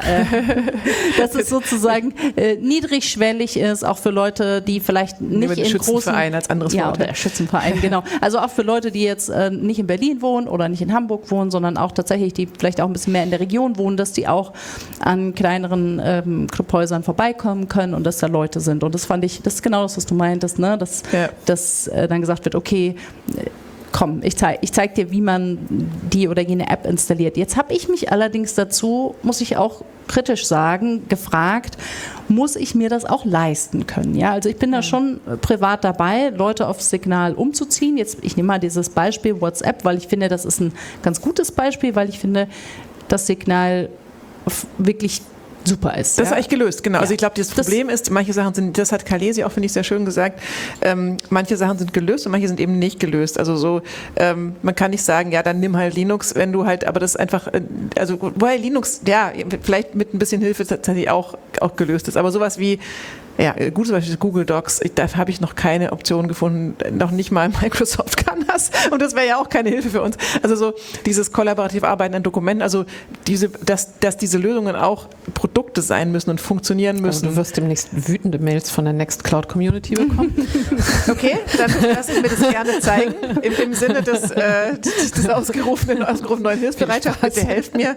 Speaker 1: dass es sozusagen niedrigschwellig ist, auch für Leute, die vielleicht nicht in
Speaker 2: Schützenverein als anderes Wort.
Speaker 1: Ja, der Schützenverein, genau. Also auch für Leute, die jetzt nicht in Berlin wohnen oder nicht in Hamburg wohnen, sondern auch tatsächlich, die vielleicht auch ein bisschen mehr in der Region wohnen, dass die auch an kleineren Clubhäusern vorbeikommen können und dass da Leute sind. Und das fand ich, das ist genau das, was du meintest, ne? Dass dann gesagt wird, okay, komm, ich zeig dir, wie man die oder jene App installiert. Jetzt habe ich mich allerdings dazu, muss ich auch kritisch sagen, gefragt, muss ich mir das auch leisten können? Ja, also ich bin da schon privat dabei, Leute auf Signal umzuziehen. Jetzt, ich nehme mal dieses Beispiel WhatsApp, weil ich finde, das ist ein ganz gutes Beispiel, weil ich finde, das Signal wirklich super ist.
Speaker 2: Das ist eigentlich gelöst, genau. Ja. Also ich glaube, das Problem ist, manche Sachen sind, das hat Kalesi auch, finde ich, sehr schön gesagt, manche Sachen sind gelöst und manche sind eben nicht gelöst. Also so, man kann nicht sagen, ja, dann nimm halt Linux, wenn du halt, aber das ist einfach, also wobei Linux, ja, vielleicht mit ein bisschen Hilfe tatsächlich auch gelöst ist, aber sowas wie, ja, gutes Beispiel ist Google Docs. Dafür habe ich noch keine Option gefunden. Noch nicht mal Microsoft kann das. Und das wäre ja auch keine Hilfe für uns. Also so dieses kollaborativ Arbeiten an Dokumenten, also dass diese Lösungen auch Produkte sein müssen und funktionieren müssen.
Speaker 3: Du wirst demnächst wütende Mails von der Nextcloud Community bekommen.
Speaker 2: Okay, dann lassen wir das gerne zeigen. Im Sinne des ausgerufenen neuen Hilfsbereitschaft. Bitte helft mir.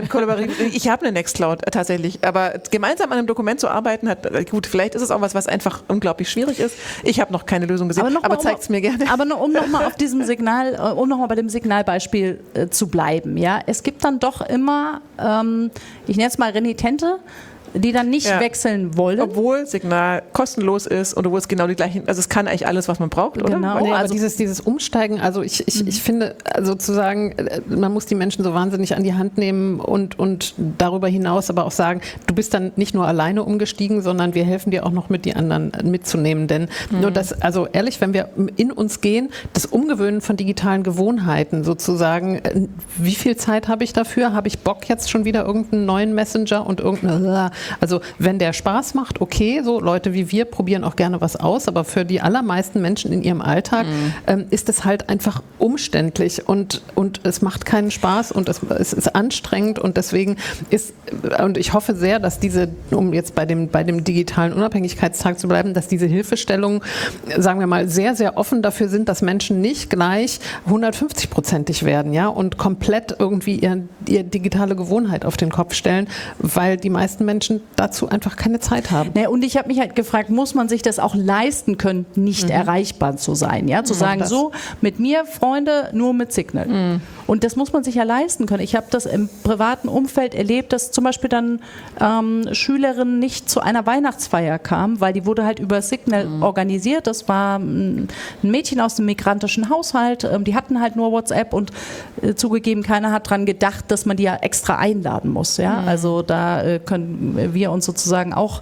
Speaker 2: Ich habe eine Nextcloud tatsächlich. Aber gemeinsam an einem Dokument zu arbeiten, gut, vielleicht ist es auch was einfach unglaublich schwierig ist. Ich habe noch keine Lösung gesehen, aber zeigt es mir gerne.
Speaker 1: Aber um nochmal auf diesem Signal, um nochmal bei dem Signalbeispiel zu bleiben, ja, es gibt dann doch immer, ich nenne es mal Renitente, die dann nicht wechseln wollen.
Speaker 2: Obwohl Signal kostenlos ist und obwohl es genau die gleichen, also es kann eigentlich alles, was man braucht, oder?
Speaker 3: Genau, nee, also dieses Umsteigen, also ich finde, also zu sagen, man muss die Menschen so wahnsinnig an die Hand nehmen und darüber hinaus aber auch sagen, du bist dann nicht nur alleine umgestiegen, sondern wir helfen dir auch noch mit, die anderen mitzunehmen, denn nur das, also ehrlich, wenn wir in uns gehen, das Umgewöhnen von digitalen Gewohnheiten sozusagen, wie viel Zeit habe ich dafür? Habe ich Bock jetzt schon wieder irgendeinen neuen Messenger und irgendeine also wenn der Spaß macht, okay, so Leute wie wir probieren auch gerne was aus, aber für die allermeisten Menschen in ihrem Alltag ist es halt einfach umständlich und es macht keinen Spaß und es ist anstrengend und deswegen und ich hoffe sehr, dass um jetzt bei dem digitalen Unabhängigkeitstag zu bleiben, dass diese Hilfestellungen, sagen wir mal, sehr, sehr offen dafür sind, dass Menschen nicht gleich 150-prozentig werden, ja, und komplett irgendwie ihre digitale Gewohnheit auf den Kopf stellen, weil die meisten Menschen dazu einfach keine Zeit haben.
Speaker 1: Naja, und ich habe mich halt gefragt, muss man sich das auch leisten können, nicht erreichbar zu sein, ja, zu sagen, so, mit mir, Freunde, nur mit Signal. Und das muss man sich ja leisten können. Ich habe das im privaten Umfeld erlebt, dass zum Beispiel dann Schülerinnen nicht zu einer Weihnachtsfeier kamen, weil die wurde halt über Signal organisiert. Das war ein Mädchen aus dem migrantischen Haushalt, die hatten halt nur WhatsApp und zugegeben, keiner hat dran gedacht, dass man die ja extra einladen muss. Ja? Also da können wir uns sozusagen auch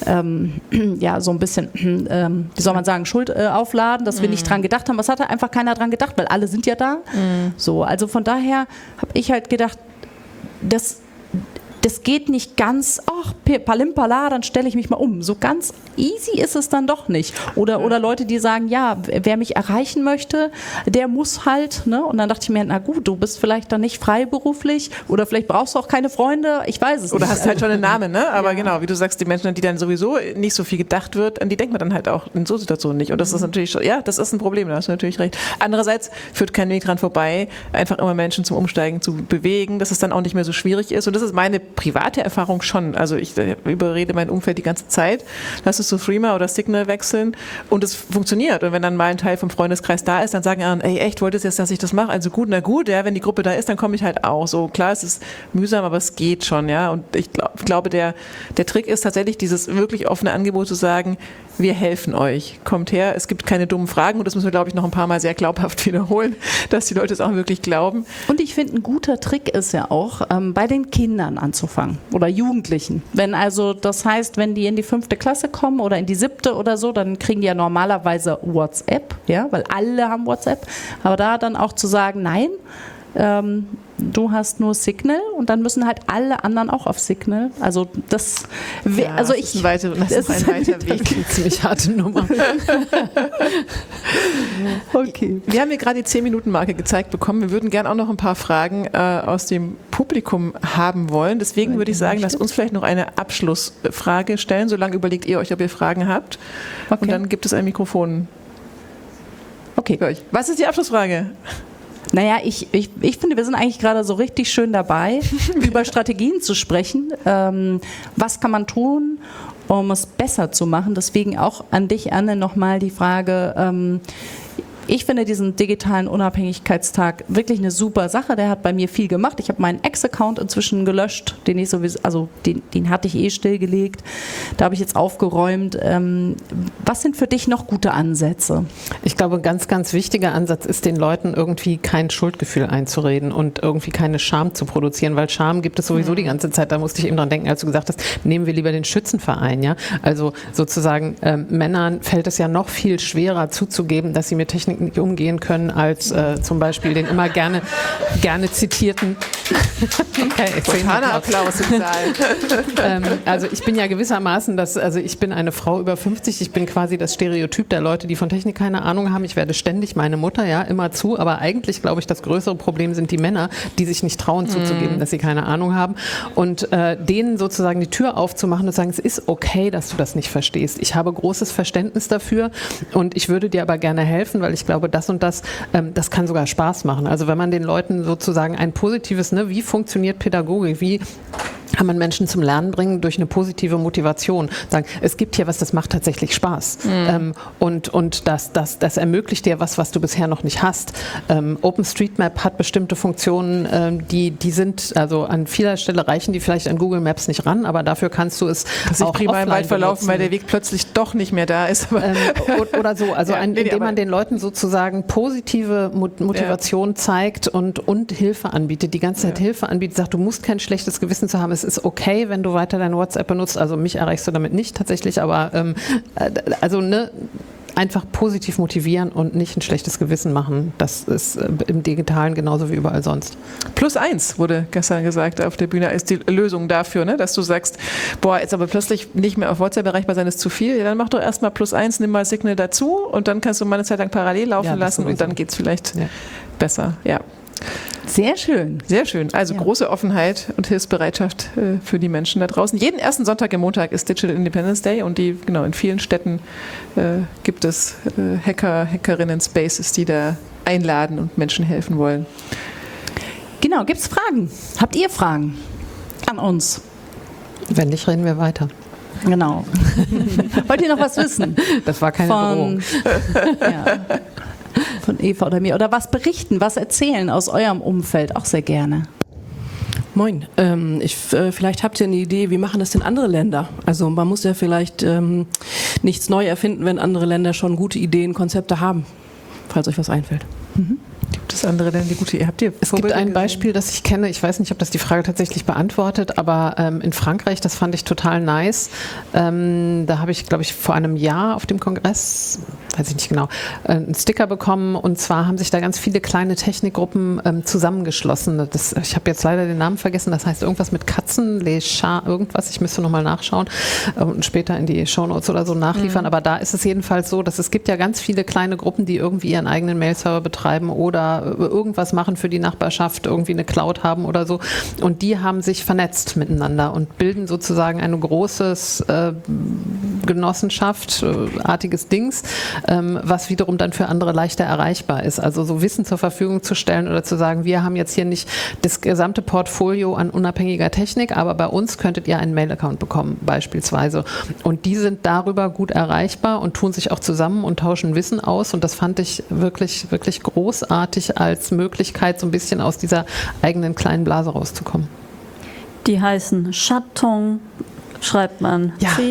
Speaker 1: ja, so ein bisschen, wie soll man sagen, Schuld aufladen, dass wir nicht dran gedacht haben. Was hat einfach keiner dran gedacht, weil alle sind ja da. So, also von daher habe ich halt gedacht, das geht nicht ganz, ach, Palimpala, dann stelle ich mich mal um. So ganz easy ist es dann doch nicht. Oder Leute, die sagen, ja, wer mich erreichen möchte, der muss halt, ne? Und dann dachte ich mir, na gut, du bist vielleicht dann nicht freiberuflich oder vielleicht brauchst du auch keine Freunde, ich weiß es nicht.
Speaker 2: Oder hast halt schon einen Namen, ne? Aber genau, wie du sagst, die Menschen, an die dann sowieso nicht so viel gedacht wird, an die denkt man dann halt auch in so Situationen nicht. Und das ist natürlich schon, ja, das ist ein Problem, da hast du natürlich recht. Andererseits führt kein Weg dran vorbei, einfach immer Menschen zum Umsteigen zu bewegen, dass es dann auch nicht mehr so schwierig ist. Und das ist meine private Erfahrung schon. Also ich überrede mein Umfeld die ganze Zeit. Lass es zu Threema oder Signal wechseln und es funktioniert. Und wenn dann mal ein Teil vom Freundeskreis da ist, dann sagen alle, ey, echt, wolltest du jetzt, dass ich das mache? Also gut, na gut, ja, wenn die Gruppe da ist, dann komme ich halt auch. So klar, es ist mühsam, aber es geht schon, ja. Und ich glaube, der Trick ist tatsächlich dieses wirklich offene Angebot zu sagen, wir helfen euch. Kommt her, es gibt keine dummen Fragen und das müssen wir, glaube ich, noch ein paar Mal sehr glaubhaft wiederholen, dass die Leute es auch wirklich glauben.
Speaker 1: Und ich finde, ein guter Trick ist ja auch, bei den Kindern anzufangen oder Jugendlichen. Wenn also, das heißt, wenn die in die 5. Klasse kommen oder in die 7. oder so, dann kriegen die ja normalerweise WhatsApp, ja, weil alle haben WhatsApp. Aber da dann auch zu sagen, nein, du hast nur Signal und dann müssen halt alle anderen auch auf Signal. Also das,
Speaker 2: ja,
Speaker 1: also
Speaker 2: das ist ein weiter Weg.
Speaker 3: Eine ziemlich harte Nummer.
Speaker 2: Okay. Wir haben hier gerade die 10-Minuten-Marke gezeigt bekommen. Wir würden gerne auch noch ein paar Fragen aus dem Publikum haben wollen. Deswegen würde ich sagen, lasst uns vielleicht noch eine Abschlussfrage stellen. Solange überlegt ihr euch, ob ihr Fragen habt. Okay. Und dann gibt es ein Mikrofon. Okay. Für euch. Was ist die Abschlussfrage?
Speaker 1: Naja, ich finde, wir sind eigentlich gerade so richtig schön dabei, über Strategien zu sprechen. Was kann man tun, um es besser zu machen? Deswegen auch an dich, Anne, nochmal die Frage, ich finde diesen digitalen Unabhängigkeitstag wirklich eine super Sache. Der hat bei mir viel gemacht. Ich habe meinen Ex-Account inzwischen gelöscht, den ich sowieso, also den hatte ich stillgelegt. Da habe ich jetzt aufgeräumt. Was sind für dich noch gute Ansätze?
Speaker 3: Ich glaube, ein ganz, ganz wichtiger Ansatz ist, den Leuten irgendwie kein Schuldgefühl einzureden und irgendwie keine Scham zu produzieren, weil Scham gibt es sowieso die ganze Zeit. Da musste ich eben dran denken, als du gesagt hast, nehmen wir lieber den Schützenverein. Ja? Also sozusagen Männern fällt es ja noch viel schwerer zuzugeben, dass sie mit Technik nicht umgehen können, als zum Beispiel den immer gerne zitierten
Speaker 2: Applaus im Saal.
Speaker 3: Also ich bin ja gewissermaßen ich bin eine Frau über 50, ich bin quasi das Stereotyp der Leute, die von Technik keine Ahnung haben. Ich werde ständig meine Mutter, ja, immer zu, aber eigentlich glaube ich, das größere Problem sind die Männer, die sich nicht trauen zuzugeben, dass sie keine Ahnung haben und denen sozusagen die Tür aufzumachen und sagen, es ist okay, dass du das nicht verstehst. Ich habe großes Verständnis dafür und ich würde dir aber gerne helfen, weil ich glaube, das und das kann sogar Spaß machen. Also wenn man den Leuten sozusagen ein positives, ne, wie funktioniert Pädagogik, wie kann man Menschen zum Lernen bringen durch eine positive Motivation. Sagen, es gibt hier was, das macht tatsächlich Spaß. Und das ermöglicht dir was du bisher noch nicht hast. OpenStreetMap hat bestimmte Funktionen, die sind, also an vieler Stelle reichen die vielleicht an Google Maps nicht ran, aber dafür kannst du es auch
Speaker 2: prima im Wald verlaufen, weil der Weg plötzlich doch nicht mehr da ist.
Speaker 3: Oder so, also ja, indem man den Leuten sozusagen positive Motivation zeigt und Hilfe anbietet, die ganze Zeit Hilfe anbietet, sagt, du musst kein schlechtes Gewissen zu haben, es ist okay, wenn du weiter dein WhatsApp benutzt, also mich erreichst du damit nicht tatsächlich, aber einfach positiv motivieren und nicht ein schlechtes Gewissen machen. Das ist im Digitalen genauso wie überall sonst.
Speaker 2: +1 wurde gestern gesagt auf der Bühne, ist die Lösung dafür, ne? Dass du sagst, boah, jetzt aber plötzlich nicht mehr auf WhatsApp erreichbar sein, ist zu viel. Ja, dann mach doch erstmal +1, nimm mal Signal dazu und dann kannst du mal eine Zeit lang parallel laufen lassen und dann geht es vielleicht besser. Ja.
Speaker 1: Sehr schön.
Speaker 2: Sehr schön. Also große Offenheit und Hilfsbereitschaft für die Menschen da draußen. Jeden ersten Sonntag im Montag ist Digital Independence Day und in vielen Städten gibt es Hackerinnen, Spaces, die da einladen und Menschen helfen wollen.
Speaker 1: Genau, gibt es Fragen? Habt ihr Fragen an uns?
Speaker 3: Wenn nicht, reden wir weiter.
Speaker 1: Genau. Wollt ihr noch was wissen?
Speaker 3: Das war keine Drohung.
Speaker 1: Von Eva oder mir. Oder was berichten, was erzählen aus eurem Umfeld? Auch sehr gerne.
Speaker 4: Moin. Vielleicht habt ihr eine Idee, wie machen das denn andere Länder? Also man muss ja vielleicht nichts neu erfinden, wenn andere Länder schon gute Ideen, Konzepte haben, falls euch was einfällt.
Speaker 2: Gibt es andere Länder, die gute Ideen habt ihr?
Speaker 3: Es gibt ein Beispiel, das ich kenne. Ich weiß nicht, ob das die Frage tatsächlich beantwortet, aber in Frankreich, das fand ich total nice. Da habe ich, glaube ich, vor einem Jahr auf dem Kongress, weiß ich nicht genau, einen Sticker bekommen. Und zwar haben sich da ganz viele kleine Technikgruppen zusammengeschlossen. Ich habe jetzt leider den Namen vergessen. Das heißt irgendwas mit Katzen, Les Chats, irgendwas. Ich müsste nochmal nachschauen und später in die Shownotes oder so nachliefern. Aber da ist es jedenfalls so, dass es gibt ja ganz viele kleine Gruppen, die irgendwie ihren eigenen Mail-Server betreiben oder irgendwas machen für die Nachbarschaft, irgendwie eine Cloud haben oder so. Und die haben sich vernetzt miteinander und bilden sozusagen ein großes Genossenschaft-artiges Dings, was wiederum dann für andere leichter erreichbar ist. Also so Wissen zur Verfügung zu stellen oder zu sagen, wir haben jetzt hier nicht das gesamte Portfolio an unabhängiger Technik, aber bei uns könntet ihr einen Mail-Account bekommen beispielsweise. Und die sind darüber gut erreichbar und tun sich auch zusammen und tauschen Wissen aus. Und das fand ich wirklich, wirklich großartig als Möglichkeit, so ein bisschen aus dieser eigenen kleinen Blase rauszukommen.
Speaker 5: Die heißen Chatons, schreibt man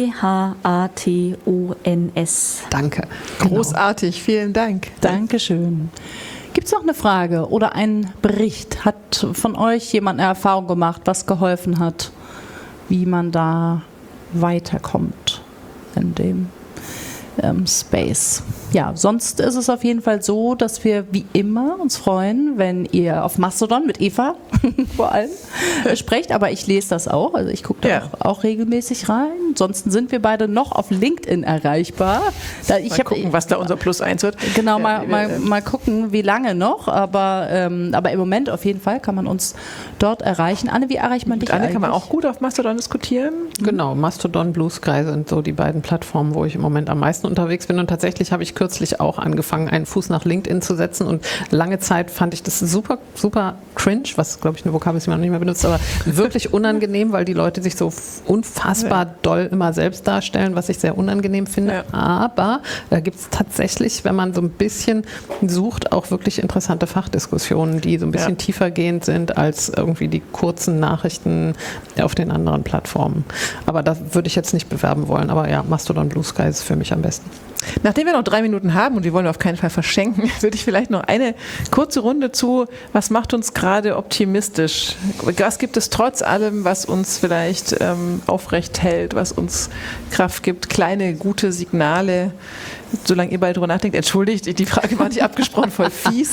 Speaker 5: CHATONS.
Speaker 3: Danke.
Speaker 2: Großartig, vielen Dank.
Speaker 1: Dankeschön. Gibt es noch eine Frage oder einen Bericht? Hat von euch jemand eine Erfahrung gemacht, was geholfen hat, wie man da weiterkommt in dem Space? Ja, sonst ist es auf jeden Fall so, dass wir wie immer uns freuen, wenn ihr auf Mastodon mit Eva vor allem sprecht, aber ich lese das auch, also ich gucke da auch regelmäßig rein. Ansonsten sind wir beide noch auf LinkedIn erreichbar.
Speaker 2: Mal gucken, was da unser +1 wird.
Speaker 1: Genau, mal gucken, wie lange noch, aber im Moment auf jeden Fall kann man uns dort erreichen. Anne, wie erreicht man dich
Speaker 2: Anne,
Speaker 1: eigentlich?
Speaker 2: kann man auch gut auf Mastodon diskutieren?
Speaker 3: Genau, Mastodon, Blue Sky sind so die beiden Plattformen, wo ich im Moment am meisten unterwegs bin und tatsächlich habe ich kürzlich auch angefangen, einen Fuß nach LinkedIn zu setzen und lange Zeit fand ich das super, super cringe, was glaube ich eine Vokabel ist, die man noch nicht mehr benutzt, aber wirklich unangenehm, weil die Leute sich so unfassbar doll immer selbst darstellen, was ich sehr unangenehm finde. Ja. Aber da gibt es tatsächlich, wenn man so ein bisschen sucht, auch wirklich interessante Fachdiskussionen, die so ein bisschen tiefergehend sind als irgendwie die kurzen Nachrichten auf den anderen Plattformen. Aber da würde ich jetzt nicht bewerben wollen, aber ja, Mastodon, Blue Sky ist für mich am besten.
Speaker 2: Nachdem wir noch 3 Minuten haben und die wollen wir auf keinen Fall verschenken, würde ich vielleicht noch eine kurze Runde zu, was macht uns gerade optimistisch? Was gibt es trotz allem, was uns vielleicht aufrecht hält, was uns Kraft gibt? Kleine, gute Signale, solange ihr beide drüber nachdenkt. Entschuldigt, die Frage war nicht abgesprochen, voll fies.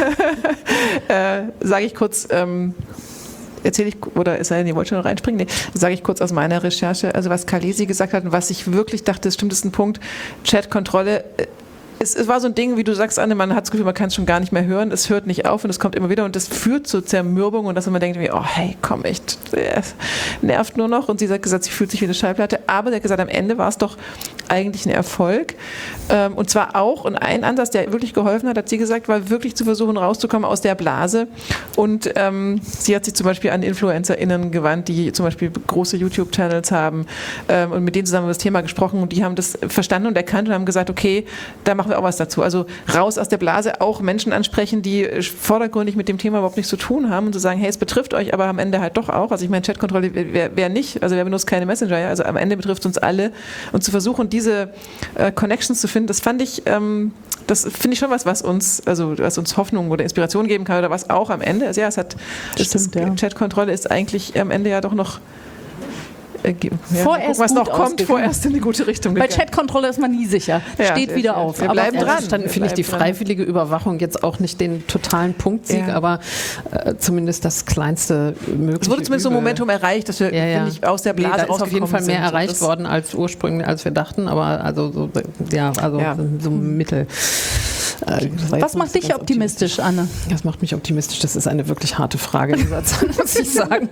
Speaker 2: Sage ich kurz... erzähle ich, oder es sei denn, ihr wollt schon noch reinspringen, sage ich kurz aus meiner Recherche, also was Kalesi gesagt hat und was ich wirklich dachte, das stimmt, ist ein Punkt, Chatkontrolle, es war so ein Ding, wie du sagst, Anne, man hat das Gefühl, man kann es schon gar nicht mehr hören, es hört nicht auf und es kommt immer wieder und das führt zur Zermürbung und dass man denkt, oh hey, komm echt, nervt nur noch und sie hat gesagt, sie fühlt sich wie eine Schallplatte, aber sie hat gesagt, am Ende war es doch eigentlich ein Erfolg und zwar auch, und ein Ansatz, der wirklich geholfen hat sie gesagt, war wirklich zu versuchen, rauszukommen aus der Blase und sie hat sich zum Beispiel an InfluencerInnen gewandt, die zum Beispiel große YouTube-Channels haben und mit denen zusammen über das Thema gesprochen und die haben das verstanden und erkannt und haben gesagt, okay, da machen wir auch was dazu. Also raus aus der Blase, auch Menschen ansprechen, die vordergründig mit dem Thema überhaupt nichts zu tun haben und zu sagen, hey, es betrifft euch, aber am Ende halt doch auch. Also ich meine, Chatkontrolle, wer nicht, also wer benutzt keine Messenger, ja? Also am Ende betrifft es uns alle und zu versuchen, diese Connections zu finden, das fand ich, das finde ich schon was uns Hoffnung oder Inspiration geben kann oder was auch am Ende ist. Ja, Chatkontrolle ist eigentlich am Ende ja doch noch
Speaker 1: Vorerst
Speaker 2: was noch
Speaker 1: gut
Speaker 2: kommt,
Speaker 1: ausgegangen.
Speaker 2: vorerst in die gute Richtung
Speaker 1: Bei
Speaker 2: gegangen.
Speaker 1: Chatkontrolle ist man nie sicher.
Speaker 2: Ja,
Speaker 1: Steht
Speaker 2: sehr
Speaker 1: wieder
Speaker 2: schön.
Speaker 1: auf.
Speaker 2: Wir
Speaker 1: Aber
Speaker 2: bleiben dran.
Speaker 3: Dann finde ich die
Speaker 2: bleiben dran.
Speaker 3: freiwillige Überwachung jetzt auch nicht den totalen Punktsieg,
Speaker 2: Ja.
Speaker 3: aber zumindest das kleinste mögliche.
Speaker 2: Es wurde zumindest so ein
Speaker 3: Übel.
Speaker 2: Momentum erreicht, dass wir finde ich, aus der Blase
Speaker 3: da ist auf jeden
Speaker 2: rausgekommen
Speaker 3: Fall mehr
Speaker 2: sind.
Speaker 3: erreicht
Speaker 2: Das-
Speaker 3: worden als ursprünglich, als wir dachten, aber also so, so mittel. Das war
Speaker 1: Was
Speaker 3: jetzt
Speaker 1: macht
Speaker 3: nicht
Speaker 1: dich
Speaker 3: ganz
Speaker 1: optimistisch, Anne?
Speaker 3: Das macht mich optimistisch. Das ist eine wirklich harte Frage, dieser Zeit, muss ich sagen.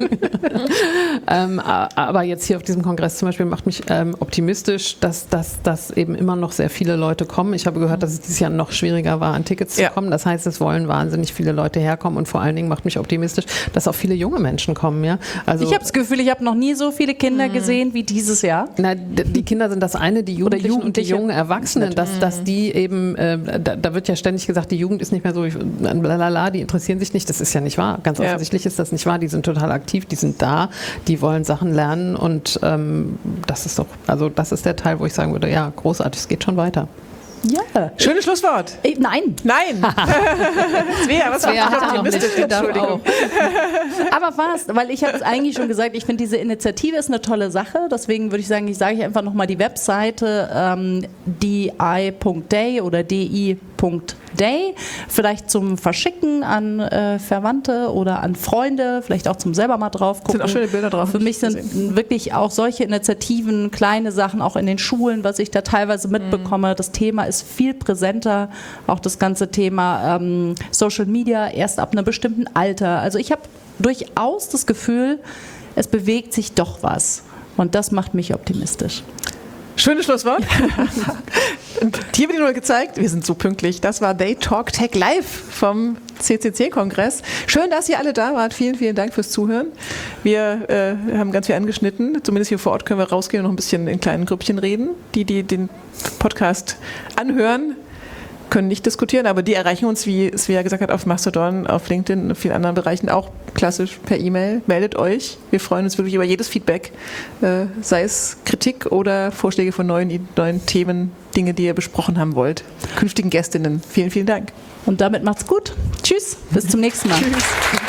Speaker 3: Aber jetzt hier auf diesem Kongress zum Beispiel macht mich optimistisch, dass eben immer noch sehr viele Leute kommen. Ich habe gehört, dass es dieses Jahr noch schwieriger war, an Tickets zu kommen. Das heißt, es wollen wahnsinnig viele Leute herkommen und vor allen Dingen macht mich optimistisch, dass auch viele junge Menschen kommen. Ja? Also,
Speaker 1: Ich habe das Gefühl, ich habe noch nie so viele Kinder gesehen wie dieses Jahr.
Speaker 3: na, die Kinder sind das eine, die Jugendlichen und die
Speaker 1: Jugendliche.
Speaker 3: jungen Erwachsenen, dass die eben, da wird ja ständig gesagt, die Jugend ist nicht mehr so, lalala, die interessieren sich nicht. Das ist ja nicht wahr. Ganz offensichtlich ist das nicht wahr. Die sind total aktiv, die sind da, die wollen Sachen lernen und das ist doch, also das ist der Teil, wo ich sagen würde, ja, großartig, es geht schon weiter.
Speaker 1: Ja.
Speaker 2: Schönes Schlusswort.
Speaker 1: Nein.
Speaker 2: Nein! Svea, was
Speaker 3: Svea
Speaker 2: macht dich
Speaker 3: hat noch
Speaker 2: optimistisch?
Speaker 3: nicht, die darf
Speaker 2: Entschuldigung.
Speaker 1: Aber fast, weil ich habe es eigentlich schon gesagt, ich finde diese Initiative ist eine tolle Sache. Deswegen würde ich sagen, ich sage einfach nochmal die Webseite di.day oder di.day, vielleicht zum Verschicken an Verwandte oder an Freunde, vielleicht auch zum selber mal drauf gucken.
Speaker 2: Sind auch schöne Bilder drauf.
Speaker 1: Für mich sind wirklich auch solche Initiativen, kleine Sachen, auch in den Schulen, was ich da teilweise mitbekomme. Das Thema ist viel präsenter, auch das ganze Thema Social Media erst ab einem bestimmten Alter. Also ich habe durchaus das Gefühl, es bewegt sich doch was. Und das macht mich optimistisch.
Speaker 2: Schönes Schlusswort. Und hier wird nur gezeigt, wir sind so pünktlich. Das war They Talk Tech Live vom CCC-Kongress. Schön, dass ihr alle da wart. Vielen, vielen Dank fürs Zuhören. Wir haben ganz viel angeschnitten. Zumindest hier vor Ort können wir rausgehen und noch ein bisschen in kleinen Grüppchen reden. Die den Podcast anhören, können nicht diskutieren, aber die erreichen uns, wie Svea gesagt hat, auf Mastodon, auf LinkedIn und vielen anderen Bereichen auch klassisch per E-Mail. Meldet euch. Wir freuen uns wirklich über jedes Feedback, sei es Kritik oder Vorschläge von neuen Themen, Dinge, die ihr besprochen haben wollt. Künftigen Gästinnen. Vielen, vielen Dank.
Speaker 1: Und damit macht's gut. Tschüss. Bis zum nächsten Mal.
Speaker 2: Tschüss.